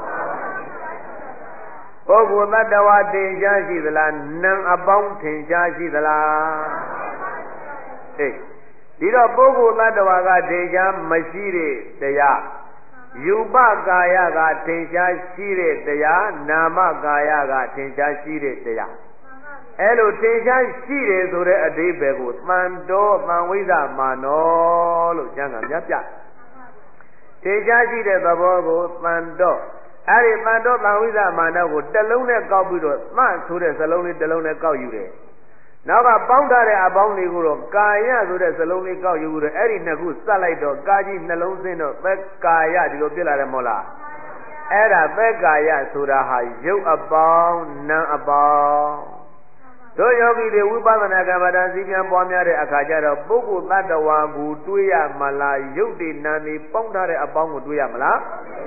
ပုဂ္ဂိုလ်တ attva ထင်ရှားရှိသလားနာမ်အပေါင်းထင်ရှားရှိသလားအေးဒီတော့ပုဂ္ဂိုလ်တ attva ကထင်ရှားမရှိတဲ့တရားယူပကာယကထင်ရှားရှိတဲ့တရားနာမကာယကထင်ရှားရှိတဲ့တရားအဲ့လိုထင်ရှားရှိတယ်ဆိုတဲ့အဓိပ္ပာယ်ကိုတန်တော်တန်ဝိဇ္ဇမာနောလို့ကျမ်းဂန်ပြပြထင်ရှားရှိတဲ့သဘောကိုတန်တော်အဲ့ဒီတန်တော်တန်ဝိဇ္ဇမာနောကိုတစ်လုံးနဲ့ကောက်ပြီးတော့သဆိုတဲ့စလုံးလေးတစ်လုံးနဲ့ကောက်ယူတယ်နောက်ကပေါင်းထားတဲ့အပေါင်းတွေကိုတော့ကာယဆိုတဲ့စလုံးလေးကောက်ယူပြီးတော့အဲ့ဒီနှစ်ခုစပ်လိုက်တော့ကာကြီးနှလုံးသွင်းတော့သက်ကာယဒီလိုပြစ်လာတယ်မဟုတ်လားအဲ့ဒါသက်ကာယဆိုတာဟာရုပ်အပေါင်းနာမ်အပေါင်းတို့ယောဂီတွေဝိပဿနာကမ္မဋ္ဌာန်းစီပြန်ပွားများတဲ့အခါကျတော့ပုဂ္ဂိုလ်တ attva ကိုတွေးရမလားရုပ်တည်နာမ်တွေပေါင်းထားတဲ့အပေါင်းကိုတွေးရမလား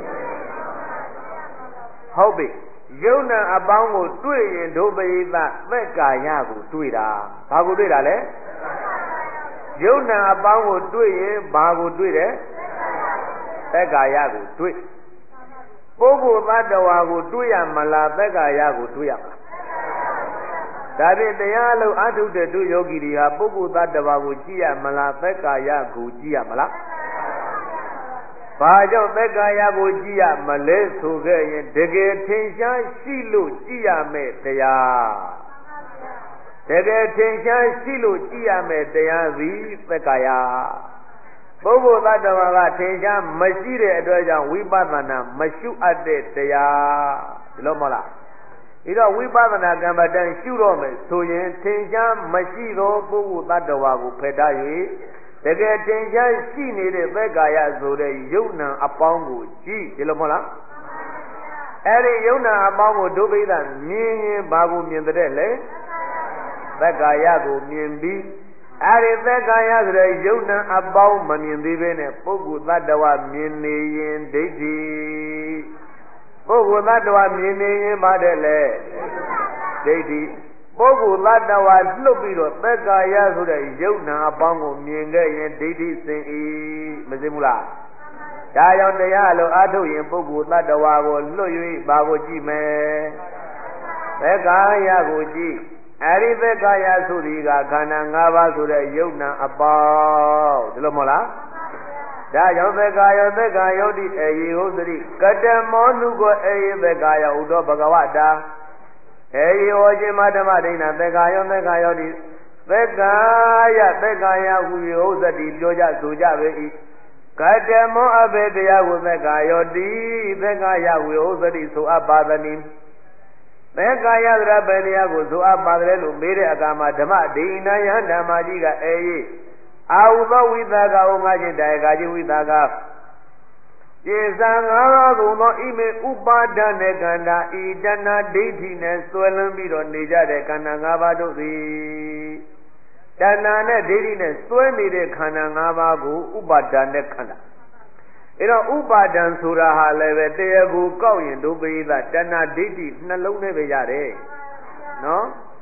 ဟုတ်ပြီယုံနာအပေါင်းကိုတွေ့ရင်ဒုပရိသသက်ကာယကိုတွေ့တာဘာကိုတွေ့တာလဲယုံနာအပေါင်းကိုတွေ့ရင်ဘာကိုတွေ့တယ်သက်ကာယကိုတွေ့ပုဂ္ဂိုလ်တ attva ကိုတွေ့ရမလားသက်ကာယကိုတွေ့ရမလားဒါဖြင့်တရားလုံးအထုတဲ့သူယောဂီတွေဟာပုဂ္ဂိုလ်တ attva ကိုကြည့်ရမလားသက်ကာယကိုကြည့်ရမလားဘာကြောင့်သက်ကာယကိုကြည့်ရမလဲဆိုခဲ့ရင်တကယ်ထင်ရှားရှိလို့ကြည့်ရမယ်တရားတကယ်ထင်ရှားရှိလို့ကြည့်ရမယ်တရားသည်သက်ကာယပုဂ္ဂိုလ်တ attva ကထင်ရှားမရှိတဲ့အတွက်ကြောင့်ဝိပဿနာမရှုအပ်တဲ့တရားဒီလိုမဟုတ်လားဒီတော့ဝိပဿနာကမ္မဋ္ဌာန်းရှုတော့မယ်ဆိုရင်ထင်ရှားမရှိသောပုဂ္ဂိုလ်တ attva ကိုဖယ်ထား၍တကယ်ထင်ရှားရှိနေတဲ့သက်ကာယဆိုတဲ့ယုံနာအပေါင်းကိုကြည့်ဒီလိုမဟုတ်လားအဲ့ဒီယုံနာအပေါင်းကိုဒုပိသမြင်ရင်ဘာကိုမြင်တဲ့လဲသက်ကာယကိုမြင်ပြီးအဲ့ဒီသက်ကာယဆိုတဲ့ယုံနာအပေါင်းမမြင်သေးဘဲနဲ့ပုဂ္ဂိုလ်တ attva မြင်နေရင်ဒိဋ္ဌိပုဂ္ဂိုလ်တ attva မြင်နေရင်ဘာတဲ့လဲဒိဋ္ဌိပုဂ္ဂိုလ်တ attva လွတ်ပြီးတော့သက်ကာယဆိုတဲ့ယုံနာအပေါင်းကိုမြင်ခဲ့ရင်ဒိဋ္ဌိစင်၏မသိဘူးလားဒါကြောင့်တရားလိုအားထုတ်ရင်ပုဂ္ဂိုလ်တ attva ကိုလွတ်၍ဘာကိုကြည့်မယ်သက်ကာယကိုကြည့်အဲ့ဒီသက်ကာယဆိုဒီကခန္ဓာ၅ပါးဆိုတဲ့ယုံနာအပေါင်းဒီလိုမဟုတ်လားဒါကြောင့်သက်ကာယသက်ကာယောတိအေယဟုတ်သတိကတမောနုကိုအေယသက်ကာယဥတော်ဘဂဝတာအေယဟောခြင်းမဓမ္မဒိဋ္ဌသက်ကာယောသက်ကာယောတိသက်ကာယဟူ၍ဟုတ်သတိပြောကြဆိုကြပေ၏ကတမောအဘေတရားကိုသက်ကာယောတိသက်ကာယဟူဟုတ်သတိဆိုအပ်ပါသနည်းသက်ကာယသရဘေတရားကိုဆိုအပ်ပါတယ်လို့မေးတဲ့အခါမှာဓမ္မဒိဋ္ဌယဓမ္မကြီးကအေယအာဟုသောဝိသကဩငါချင်းတိုင်ကာချင်းဝိသကကျေဇံ၅ပါးကုန်သောဣမေဥပါဒณေခန္ဓာဤတဏှာဒိဋ္ဌိနဲ့ဆွဲလန်းပြီးတော့နေကြတဲ့ခန္ဓာ၅ပါးတို့သည်တဏှာနဲ့ဒိဋ္ဌိနဲ့ဆွဲနေတဲ့ခန္ဓာ၅ပါးကိုဥပါဒณေခန္ဓာအဲ့တော့ဥပါဒံဆိုတာဟာလည်းပဲတရားကိုကောက်ရင်ဒုပိသတဏှာဒိဋ္ဌိနှလုံးနဲ့ပဲရတယ်နော်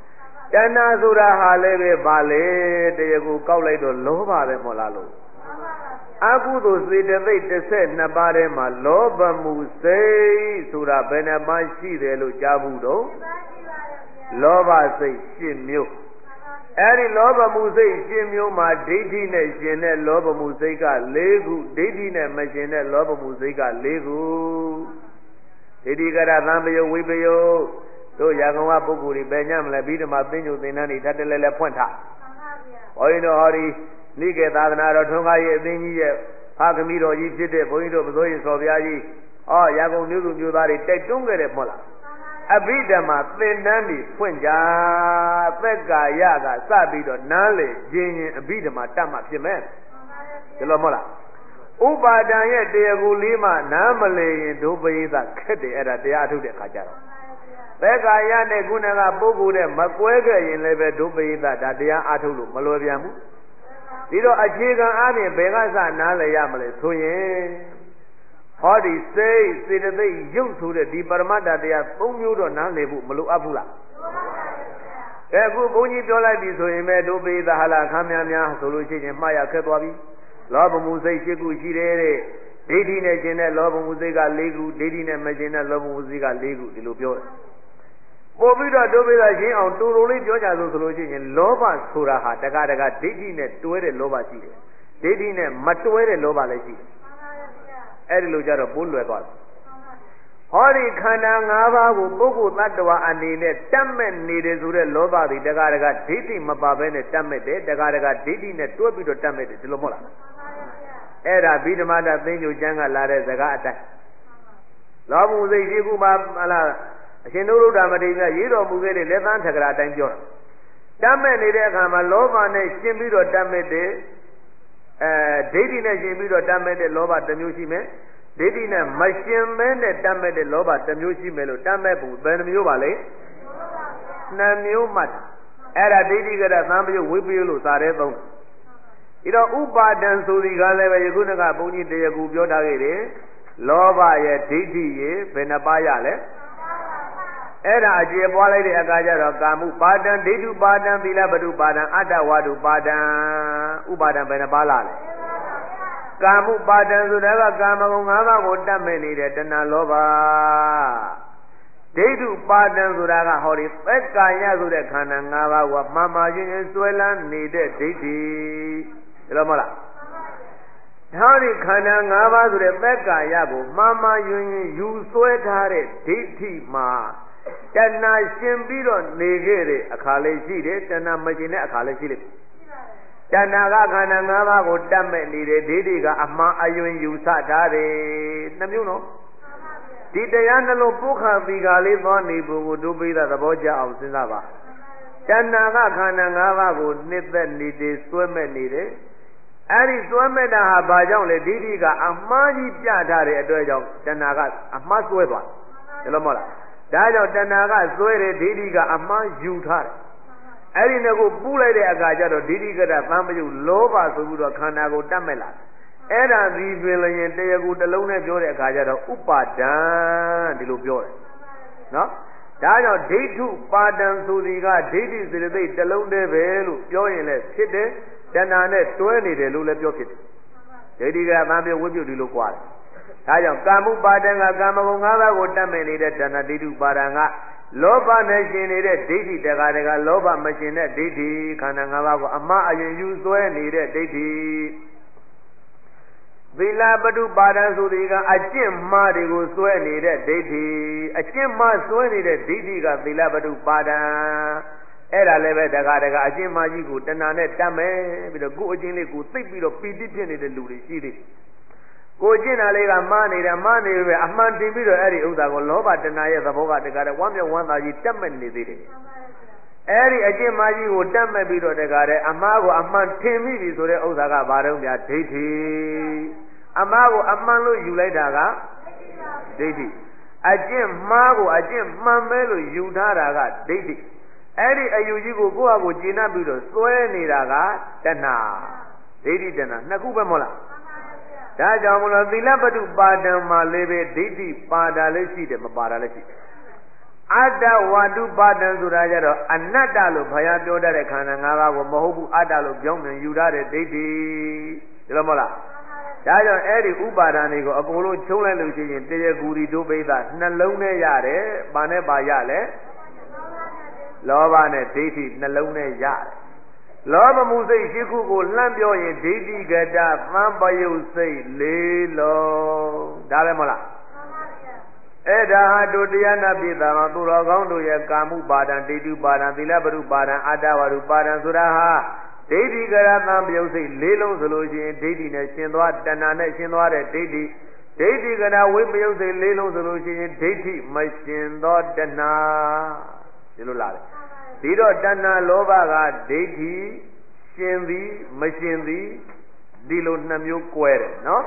တဏှာဆိုတာဟာလည်းပဲပါလေတရားကိုကောက်လိုက်တော့လောဘပဲမဟုတ်လားလို့အကုသိုလ်စေတသိက်12ပါးထဲမှာလောဘမှုစိတ်ဆိုတာဘယ်နှပါးရှိတယ်လို့ကြားဘူးတော့လောဘစိတ်10မျိုးအဲ့ဒီလောဘမှုစိတ်10မျိုးမှာဒိဋ္ဌိနဲ့ရှင်တဲ့လောဘမှုစိတ်က4ခုဒိဋ္ဌိနဲ့မရှင်တဲ့လောဘမှုစိတ်က4ခုဒိဋ္ဌိကရသံပယဝိပယတို့ရာဂဝပုဂ္ဂိုလ်တွေပဲညမလဲပြီးတော့မှသင်္ကြန်သင်္นานတွေတတ်တယ်လဲဖွင့်ထားဘုန်းကြီးတို့ဟောဒီနိကေသာသနာတော်ထွန်းကားရဲ့အသိကြီးရဲ့ဖခင်တော်ကြီးဖြစ်တဲ့ဘုန်းကြီးတို့ပစိုးရင်စော်ဘုရားကြီးရာဂုံမျိုးစုမျိုးသားတွေတိုက်တွန်းခဲ့တယ်မဟုတ်လားအဘိဓမ္မာသင်္นานတွေဖွင့်ကြသက်ကာယကစပြီးတော့နားလေခြင်းရင်အဘိဓမ္မာတတ်မှဖြစ်မယ်ဒီလိုမဟုတ်လားဥပါဒံရဲ့တရားကိုလေးမှနားမလည်ရင်ဒုပရိသခက်တယ်အဲ့ဒါတရားထုတ်တဲ့ခါကြတော့သက်ကာယနဲ့ခုနကပုဂ္ဂိုလ်နဲ့မကွဲခဲ့ရင်လည်းပဲဒုပရိသဒါတရားအားထုတ်လို့မလွယ်ပြန်ဘူးဒီတော့အခြေခံအားဖြင့်ဘယ်ကစနားလည်ရမလဲဆိုရင်ဟောဒီစိတ်စေတသိက်ရုပ်ဆိုတဲ့ဒီပရမတ္တတရား3မျိုးတော့နားလည်ဖို့မလိုအပ်ဘူးလားအခုဘုန်းကြီးပြောလိုက်ပြီဆိုရင်ပဲဒုပိသဟလာခမ်းများဆိုလို့ရှိရင်မှားရခက်သွားပြီလောဘမှုစိတ်7ခုရှိတယ်တဲ့ဒိဋ္ဌိနဲ့ရှင်တဲ့လောဘမှုစိတ်က4ခုဒိဋ္ဌိနဲ့မရှင်တဲ့လောဘမှုစိတ်က4ခုဒီလိုပြောတယ်ပို့ပြီးတော့ဒုပိသရှင်းအောင်တူတူလေးပြောကြဆိုလို့ရှိရင်လောဘဆိုတာဟာတကားဒိဋ္ဌိနဲ့တွဲတဲ့လောဘရှိတယ်ဒိဋ္ဌိနဲ့မတွဲတဲ့လောဘလည်းရှိတယ်အဲ့ဒီလိုကြတော့ပိုးလွယ်သွားတယ်ဟောဒီခန္ဓာ၅ပါးကိုပုဂ္ဂိုလ်တ attva အနေနဲ့တတ်မဲ့နေတယ်ဆိုတဲ့လောဘတွေတကားဒိဋ္ဌိမပါဘဲနဲ့တတ်မဲ့တယ်တကားဒိဋ္ဌိနဲ့တွဲပြီးတော့တတ်မဲ့တယ်ဒီလိုမဟုတ်လားအဲ့ဒါဘိဓမ္မာတသိဉ္ဇုကျမ်းကလာတဲ့စကားအတိုင်းလောဘစိတ်ရှိခုမှဟလားအရှင်နုရုဒ္ဓမတိကရေးတော်မူခဲ့တဲ့လက်သန်းထကရာအတိုင်းပြောတာတတ်မဲ့နေတဲ့အခါမှာလောဘနဲ့ရှင်းပြီးတော့တတ်မဲ့တယ်ဒိဋ္ဌိနဲ့ရှင်းပြီးတော့တတ်မဲ့တဲ့လောဘတစ်မျိုးရှိမယ်ဒိဋ္ဌိနဲ့မရှင်းမဲနဲ့တတ်မဲ့တဲ့လောဘတစ်မျိုးရှိမယ်လို့တတ်မဲ့ဘူးဘယ်နှမျိုးပါလဲ2မျိုးမှတ်အဲ့ဒါဒိဋ္ဌိကရသံပယဝိပယလို့စာရဲသုံးဒီတော့ဥပါဒံဆိုဒီကလည်းပဲယခုနကဘုန်းကြီးတရားကူပြောထားခဲ့တယ်လောဘရဲ့ဒိဋ္ဌိရဲ့ဘယ်နှပါးရလဲအဲ့ဒါအကျေပွားလိုက်တဲ့အခါကျတော့ကာမှုပါဒံဒိဋ္ဌုပါဒံသီလပတုပါဒံအတ္တဝါဒုပါဒံဥပါဒံဘယ်နှပါးလားလဲကာမှုပါဒံဆိုတာကကာမဂုဏ်၅ပါးကိုတတ်မဲ့နေတဲ့တဏှာလောဘဒိဋ္ဌုပါဒံဆိုတာကဟောဒီသက်ကာယဆိုတဲ့ခန္ဓာ၅ပါးကိုမှန်မှန်ချင်းစွဲလန်းနေတဲ့ဒိဋ္ဌိဒါလို့မဟုတ်လားဒါဒီခန္ဓာ၅ပါးဆိုတဲ့သက်ကာယကိုမှန်မှန်ယွင်ယူဆွဲထားတဲ့ဒိဋ္ဌိမှာတဏှာရှင်ပြီးတော့နေခဲ့တဲ့အခါလေးရှိတယ်တဏှာမရှင်တဲ့အခါလေးရှိလိမ့်တဏှာကခန္ဓာ၅ပါးကိုတတ်မဲ့နေတဲ့ဒိဋ္ဌိကအမှန်အယွင်ယူဆထားတယ်2မျိုးနော်ဒီတရားနှလုံးပုခါသီကာလေးသွားနေပုံကိုဒုပိသသဘောကျအောင်စဉ်းစားပါတဏှာကခန္ဓာ၅ပါးကိုနှစ်သက်နေတယ်စွဲမဲ့နေတယ်အဲ့ဒီစွဲမဲ့တာဟာဘာကြောင့်လဲဒိဋ္ဌိကအမှားကြီးပြထားတဲ့အတွက်ကြောင့်တဏှာကအမှားစွဲသွားတယ်လို့မဟုတ်လားဒါကြောင့်တဏှာကစွဲတဲ့ဒိဋ္ဌိကအမှားယူထားတယ်အဲ့ဒီနှစ်ခုပူးလိုက်တဲ့အခါကျတော့ဒိဋ္ဌိကတသံပယုလောဘဆိုပြီးတော့ခန္ဓာကိုတတ်မဲ့လာအဲ့ဒါဒီပင်လည်းတရားကိုတစ်လုံးနဲ့ပြောတဲ့အခါကျတော့ဥပါဒံဒီလိုပြောတယ်နော်ဒါကြောင့်ဒိဋ္ဌုပါဒံဆိုဒီကဒိဋ္ဌိစေတသိက်တစ်လုံးတည်းပဲလို့ပြောရင်လည်းဖြစ်တယ်တဏှာနဲ့တွဲနေတယ်လို့လည်းပြောဖြစ်တယ်ဒိဋ္ဌိကသံပယဝိပယုဒီလိုကြွားတယ်ဒါကြောင့်ကာမှုပါဒံကကာမဂုဏ်၅ပါးကိုတတ်မဲ့နေတဲ့တဏှာဒိဋ္ဌုပါဒံကလောဘနဲ့ရှင်နေတဲ့ဒိဋ္ဌိတကာလောဘမရှင်တဲ့ဒိဋ္ဌိခန္ဓာ၅ပါးကိုအမှားအယွင်ယူဆွဲနေတဲ့ဒိဋ္ဌိသီလပတုပါဒံဆိုဒီကအကျင့်မှားတွေကိုဆွဲနေတဲ့ဒိဋ္ဌိအကျင့်မှားဆွဲနေတဲ့ဒိဋ္ဌိကသီလပတုပါဒံအဲ့ဒါလည်းပဲတကာအကျင့်မှားကြီးကိုတဏှာနဲ့တတ်မယ်ပြီးတော့ကိုယ်အကျင့်လေးကိုသိပ်ပြီးတော့ပီတိဖြစ်နေတဲ့လူတွေရှိသေးတယ်ကိုကျင့်တာလေးကမှားနေတယ်မှားနေပြီအမှန်တင်ပြီးတော့အဲ့ဒီဥစ္စာကိုလောဘတဏှာရဲ့သဘောကတကားဝမ်းမြောက်ဝမ်းသာကြီးတက်မဲ့နေသေးတယ်အဲ့ဒီအကျင့်မကြီးကိုတက်မဲ့ပြီးတော့တကားတဲ့အမှားကိုအမှန်ထင်မိပြီဆိုတဲ့ဥစ္စာကဘာတုံးပြဒိဋ္ဌိအမှားကိုအမှန်လို့ယူလိုက်တာကဒိဋ္ဌိအကျင့်မှားကိုအကျင့်မှန်ပဲလို့ယူထားတာကဒိဋ္ဌိအဲ့ဒီအယူကြီးကိုကိုယ့်ဟာကိုကျင့်납ပြီးတော့စွဲနေတာကတဏှာဒိဋ္ဌိတဏှာနှစ်ခုပဲမဟုတ်လားဒါကြောင့်မလို့သီလပတုပါဒံမှာလည်းပဲဒိဋ္ဌိပါတာလည်းရှိတယ်မပါတာလည်းရှိတယ် Ada wadu badan surajaro anada lo bhaya pyoda de khana nga ba ko mahobu ada lo pyaung pyan yu tha de daithi dilo mola da jaw edi upadan ni ko akon long chung lai lo shi yin taya guri do peitha nalong ne yare ba ne ba ya le loba ne daithi nalong ne yare loba mu sai shi khu ko hlan pyo yin daithi gata tham payu sai le long da be mola Eda hadu diyana bidama turo gaundu ya kamu badan dedu badan tila baru badan ada waru badan suraha dedi garatan biyausi lelong solusi dedi ne shindwa dana ne shindwa de dedi gara we biyausi lelong solusi dedi mashindwa dana dilu la dido dana loba ga dedi shindi mashindi dilo namyo kwere no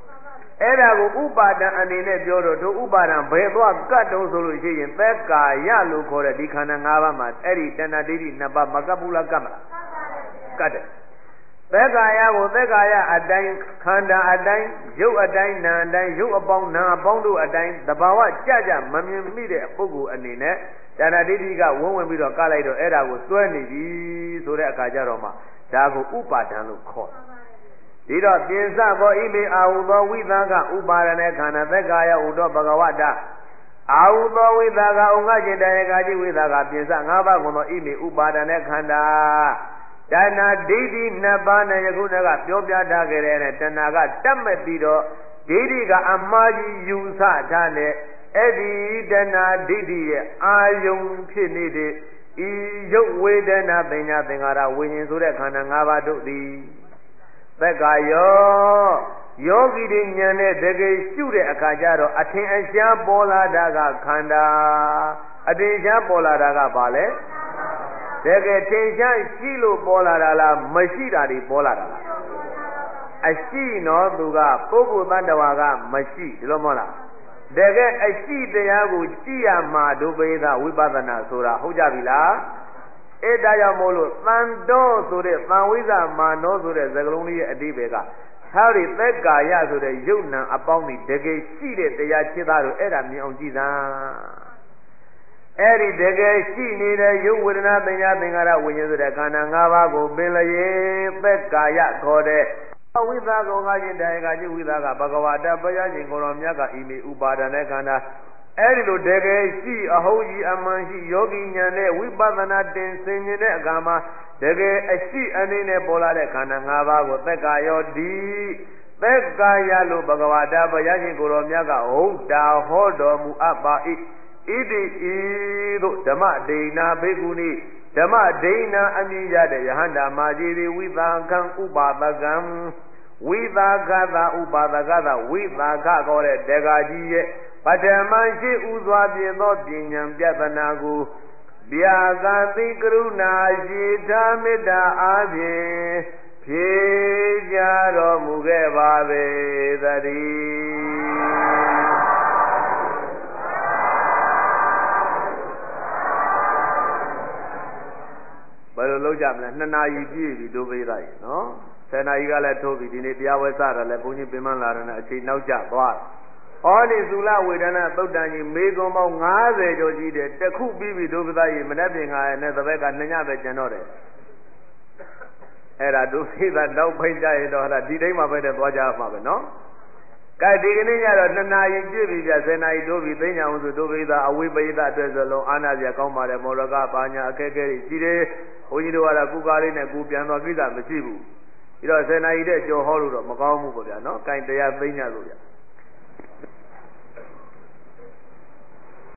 Era ko upadanအနေနဲ့ပြောတော့တို့ဥပါဒံဘယ်သွားကတ်တုံးဆိုလို့ရှိရင်သက်ကာယလို့ခေါ်တဲ့ဒီခန္ဓာ၅ပါးမှာအဲ့ဒီတဏှာဒိဋ္ဌိနှစ်ပါးမကပ်ဘူးလားကပ်မလားကပ်တယ်သက်ကာယကိုသက်ကာယအတိုင်းခန္ဓာအတိုင်းရုပ်အတိုင်းနာအတိုင်းရုပ်အပေါင်းနာအပေါင်းတို့အတိုင်းသဘာဝကြကြမမြင်မိတဲ့ပုဂ္ဂိုလ်အနေနဲ့တဏှာဒိဋ္ဌိကဝင်ပြီးတော့ကပ်လိုက်တော့အဲ့ဒါကိုစွဲနေပြီဆိုတဲ့အခါကျတော့မှဒါကိုဥပါဒံလို့ခေါ်ဒီတော့ပြင်စဘောဣမေအာဟုသောဝိသကဥပါရณေခန္ဓာသက်ကာယဥတော်ဘဂဝတအာဟုသောဝိသကဥင္ကจิตတေကာจิဝိသကပြင်စ၅ပါးကုန်သောဣမေဥပါရณေခန္ဓာတဏှာဒိဋ္ဌိနှစ်ပါးနဲ့ယခုတကပြောပြထားခဲ့တဲ့တဏှာကတတ်မဲ့ပြီးတော့ဒိဋ္ဌိကအမှားကြီးယူဆထားတဲ့အဲ့ဒီတဏှာဒိဋ္ဌိရဲ့အာယုံဖြစ်နေတဲ့ဤရုပ်ဝေဒနာပညာသင်္ခါရဝိညာဉ်ဆိုတဲ့ခန္ဓာ၅ပါးတို့သည်သက်ကာယောဂီတွေဉာဏ်နဲ့တကယ်ရှုတဲ့အခါကျတော့အထင်အရှားပေါ်လာတာကခန္ဓာအထင်ရှားပေါ်လာတာကဘာလဲတကယ်ထင်ရှားရှိလို့ပေါ်လာတာလားမရှိတာတွေပေါ်လာတာလားအရှိနော်သူကပုဂ္ဂိုလ်တ attva ကမရှိဒီလိုမဟုတ်လားတကယ်အရှိတရားကိုကြည့်ရမှာဒုပိသဝိပဿနာဆိုတာဟုတ်ကြပြီလားအဲ့ဒါကြောင့်မို့လို့သံတော်ဆိုတဲ့သံဝိဇ္ဇမာနောဆိုတဲ့စကားလုံးလေးရဲ့အဓိပ္ပာယ်ကဟာဒီသက်ကာယဆိုတဲ့ယုတ်နံအပေါင်းဒီတကယ်ရှိတဲ့တရားချစ်သားတို့အဲ့ဒါမြင်အောင်ကြည့်သာအဲ့ဒီတကယ်ရှိနေတဲ့ယုတ်ဝေဒနာပညာသင်္ခါရဝိညာဉ်ဆိုတဲ့ခန္ဓာ၅ပါးကိုပင်လျင်သက်ကာယခေါ်တဲ့ဝိသကောငါချင်းတရားကจิဝိသကဘဂဝတာဘုရားရှင်ကိုယ်တော်မြတ်ကဤမိဥပါဒณေခန္ဓာအဲ့ဒီလိုတကယ်ရှိအဟုတ်ကြီးအမှန်ရှိယောဂီဉာဏ်နဲ့ဝိပဿနာတင်ဆင်ခြင်းတဲ့အခါမှာတကယ်အရှိအနေနဲ့ပေါ်လာတဲ့ခန္ဓာ၅ပါးကိုသက်ကာယောဒီသက်ကာယလို့ဘဂဝတာဘုရားရှင်ကိုယ်တော်မြတ်ကဟုတ်တာဟောတော်မူအပ်ပါ၏ဣတိဤသို့ဓမ္မဒိဏဘေကုဏိဓမ္မဒိဏအမည်ရတဲ့ယဟန္တာမာကြီးသည်ဝိသကံဥပါဒကံဝိသကသဥပါဒကသဝိသကခေါ်တဲ့တက္ကကြီးရဲ့ပထမရှိဥစွာပြသောပညာပြဿနာကိုဗျာကတိကရုဏာရှိတာမေတ္တာအားဖြင့်ဖြေကြတော်မူခဲ့ပါပေသတည်းဘယ်လိုလုပ်ကြမလဲ2 နာရီပြည့်ပြီဒုပိသကြီးနော်10 နာရီကလည်းထိုးပြီဒီနေ့တရားဝဲစတာလည်းဘုန်းကြီးပင်မလာတဲ့အချိန်နောက်ကျသွားတယ်ဩဒီသုလဝေဒနာသုတ်တန်ကြီးမေကွန်ပေါင်း90ကျော်ကြီးတယ်တခုပြီးပြီဒုပဒကြီးမနေ့ပြင်ကနဲ့သဘက်က2ညပဲကျန်တော့တယ်အဲ့ဒါဒုပိသနောက်ဖိတ်ကြရတော့ဟာဒီတိုင်းမှာပဲတဲ့သွားကြမှာပဲနော်ကဲဒီကနေ့ကျတော့2 နာရီပြည့်ပြီပြ10 နာရီတိုးပြီသိညာအောင်ဆိုဒုပိသအဝိပိသအတွက်ဆိုလုံးအာနာပြကောင်းပါတယ်မောရကပါညာအခက်အခဲတွေရှိတယ်ဘုန်းကြီးတို့ကတော့ကုကားလေးနဲ့ကုပြန်သွားကိစ္စမရှိဘူးပြီးတော့10 နာရီတဲ့ကြော်ဟောလို့တော့မကောင်းဘူးပေါ့ဗျာနော်ကဲတရားသိညာလို့ဗျာ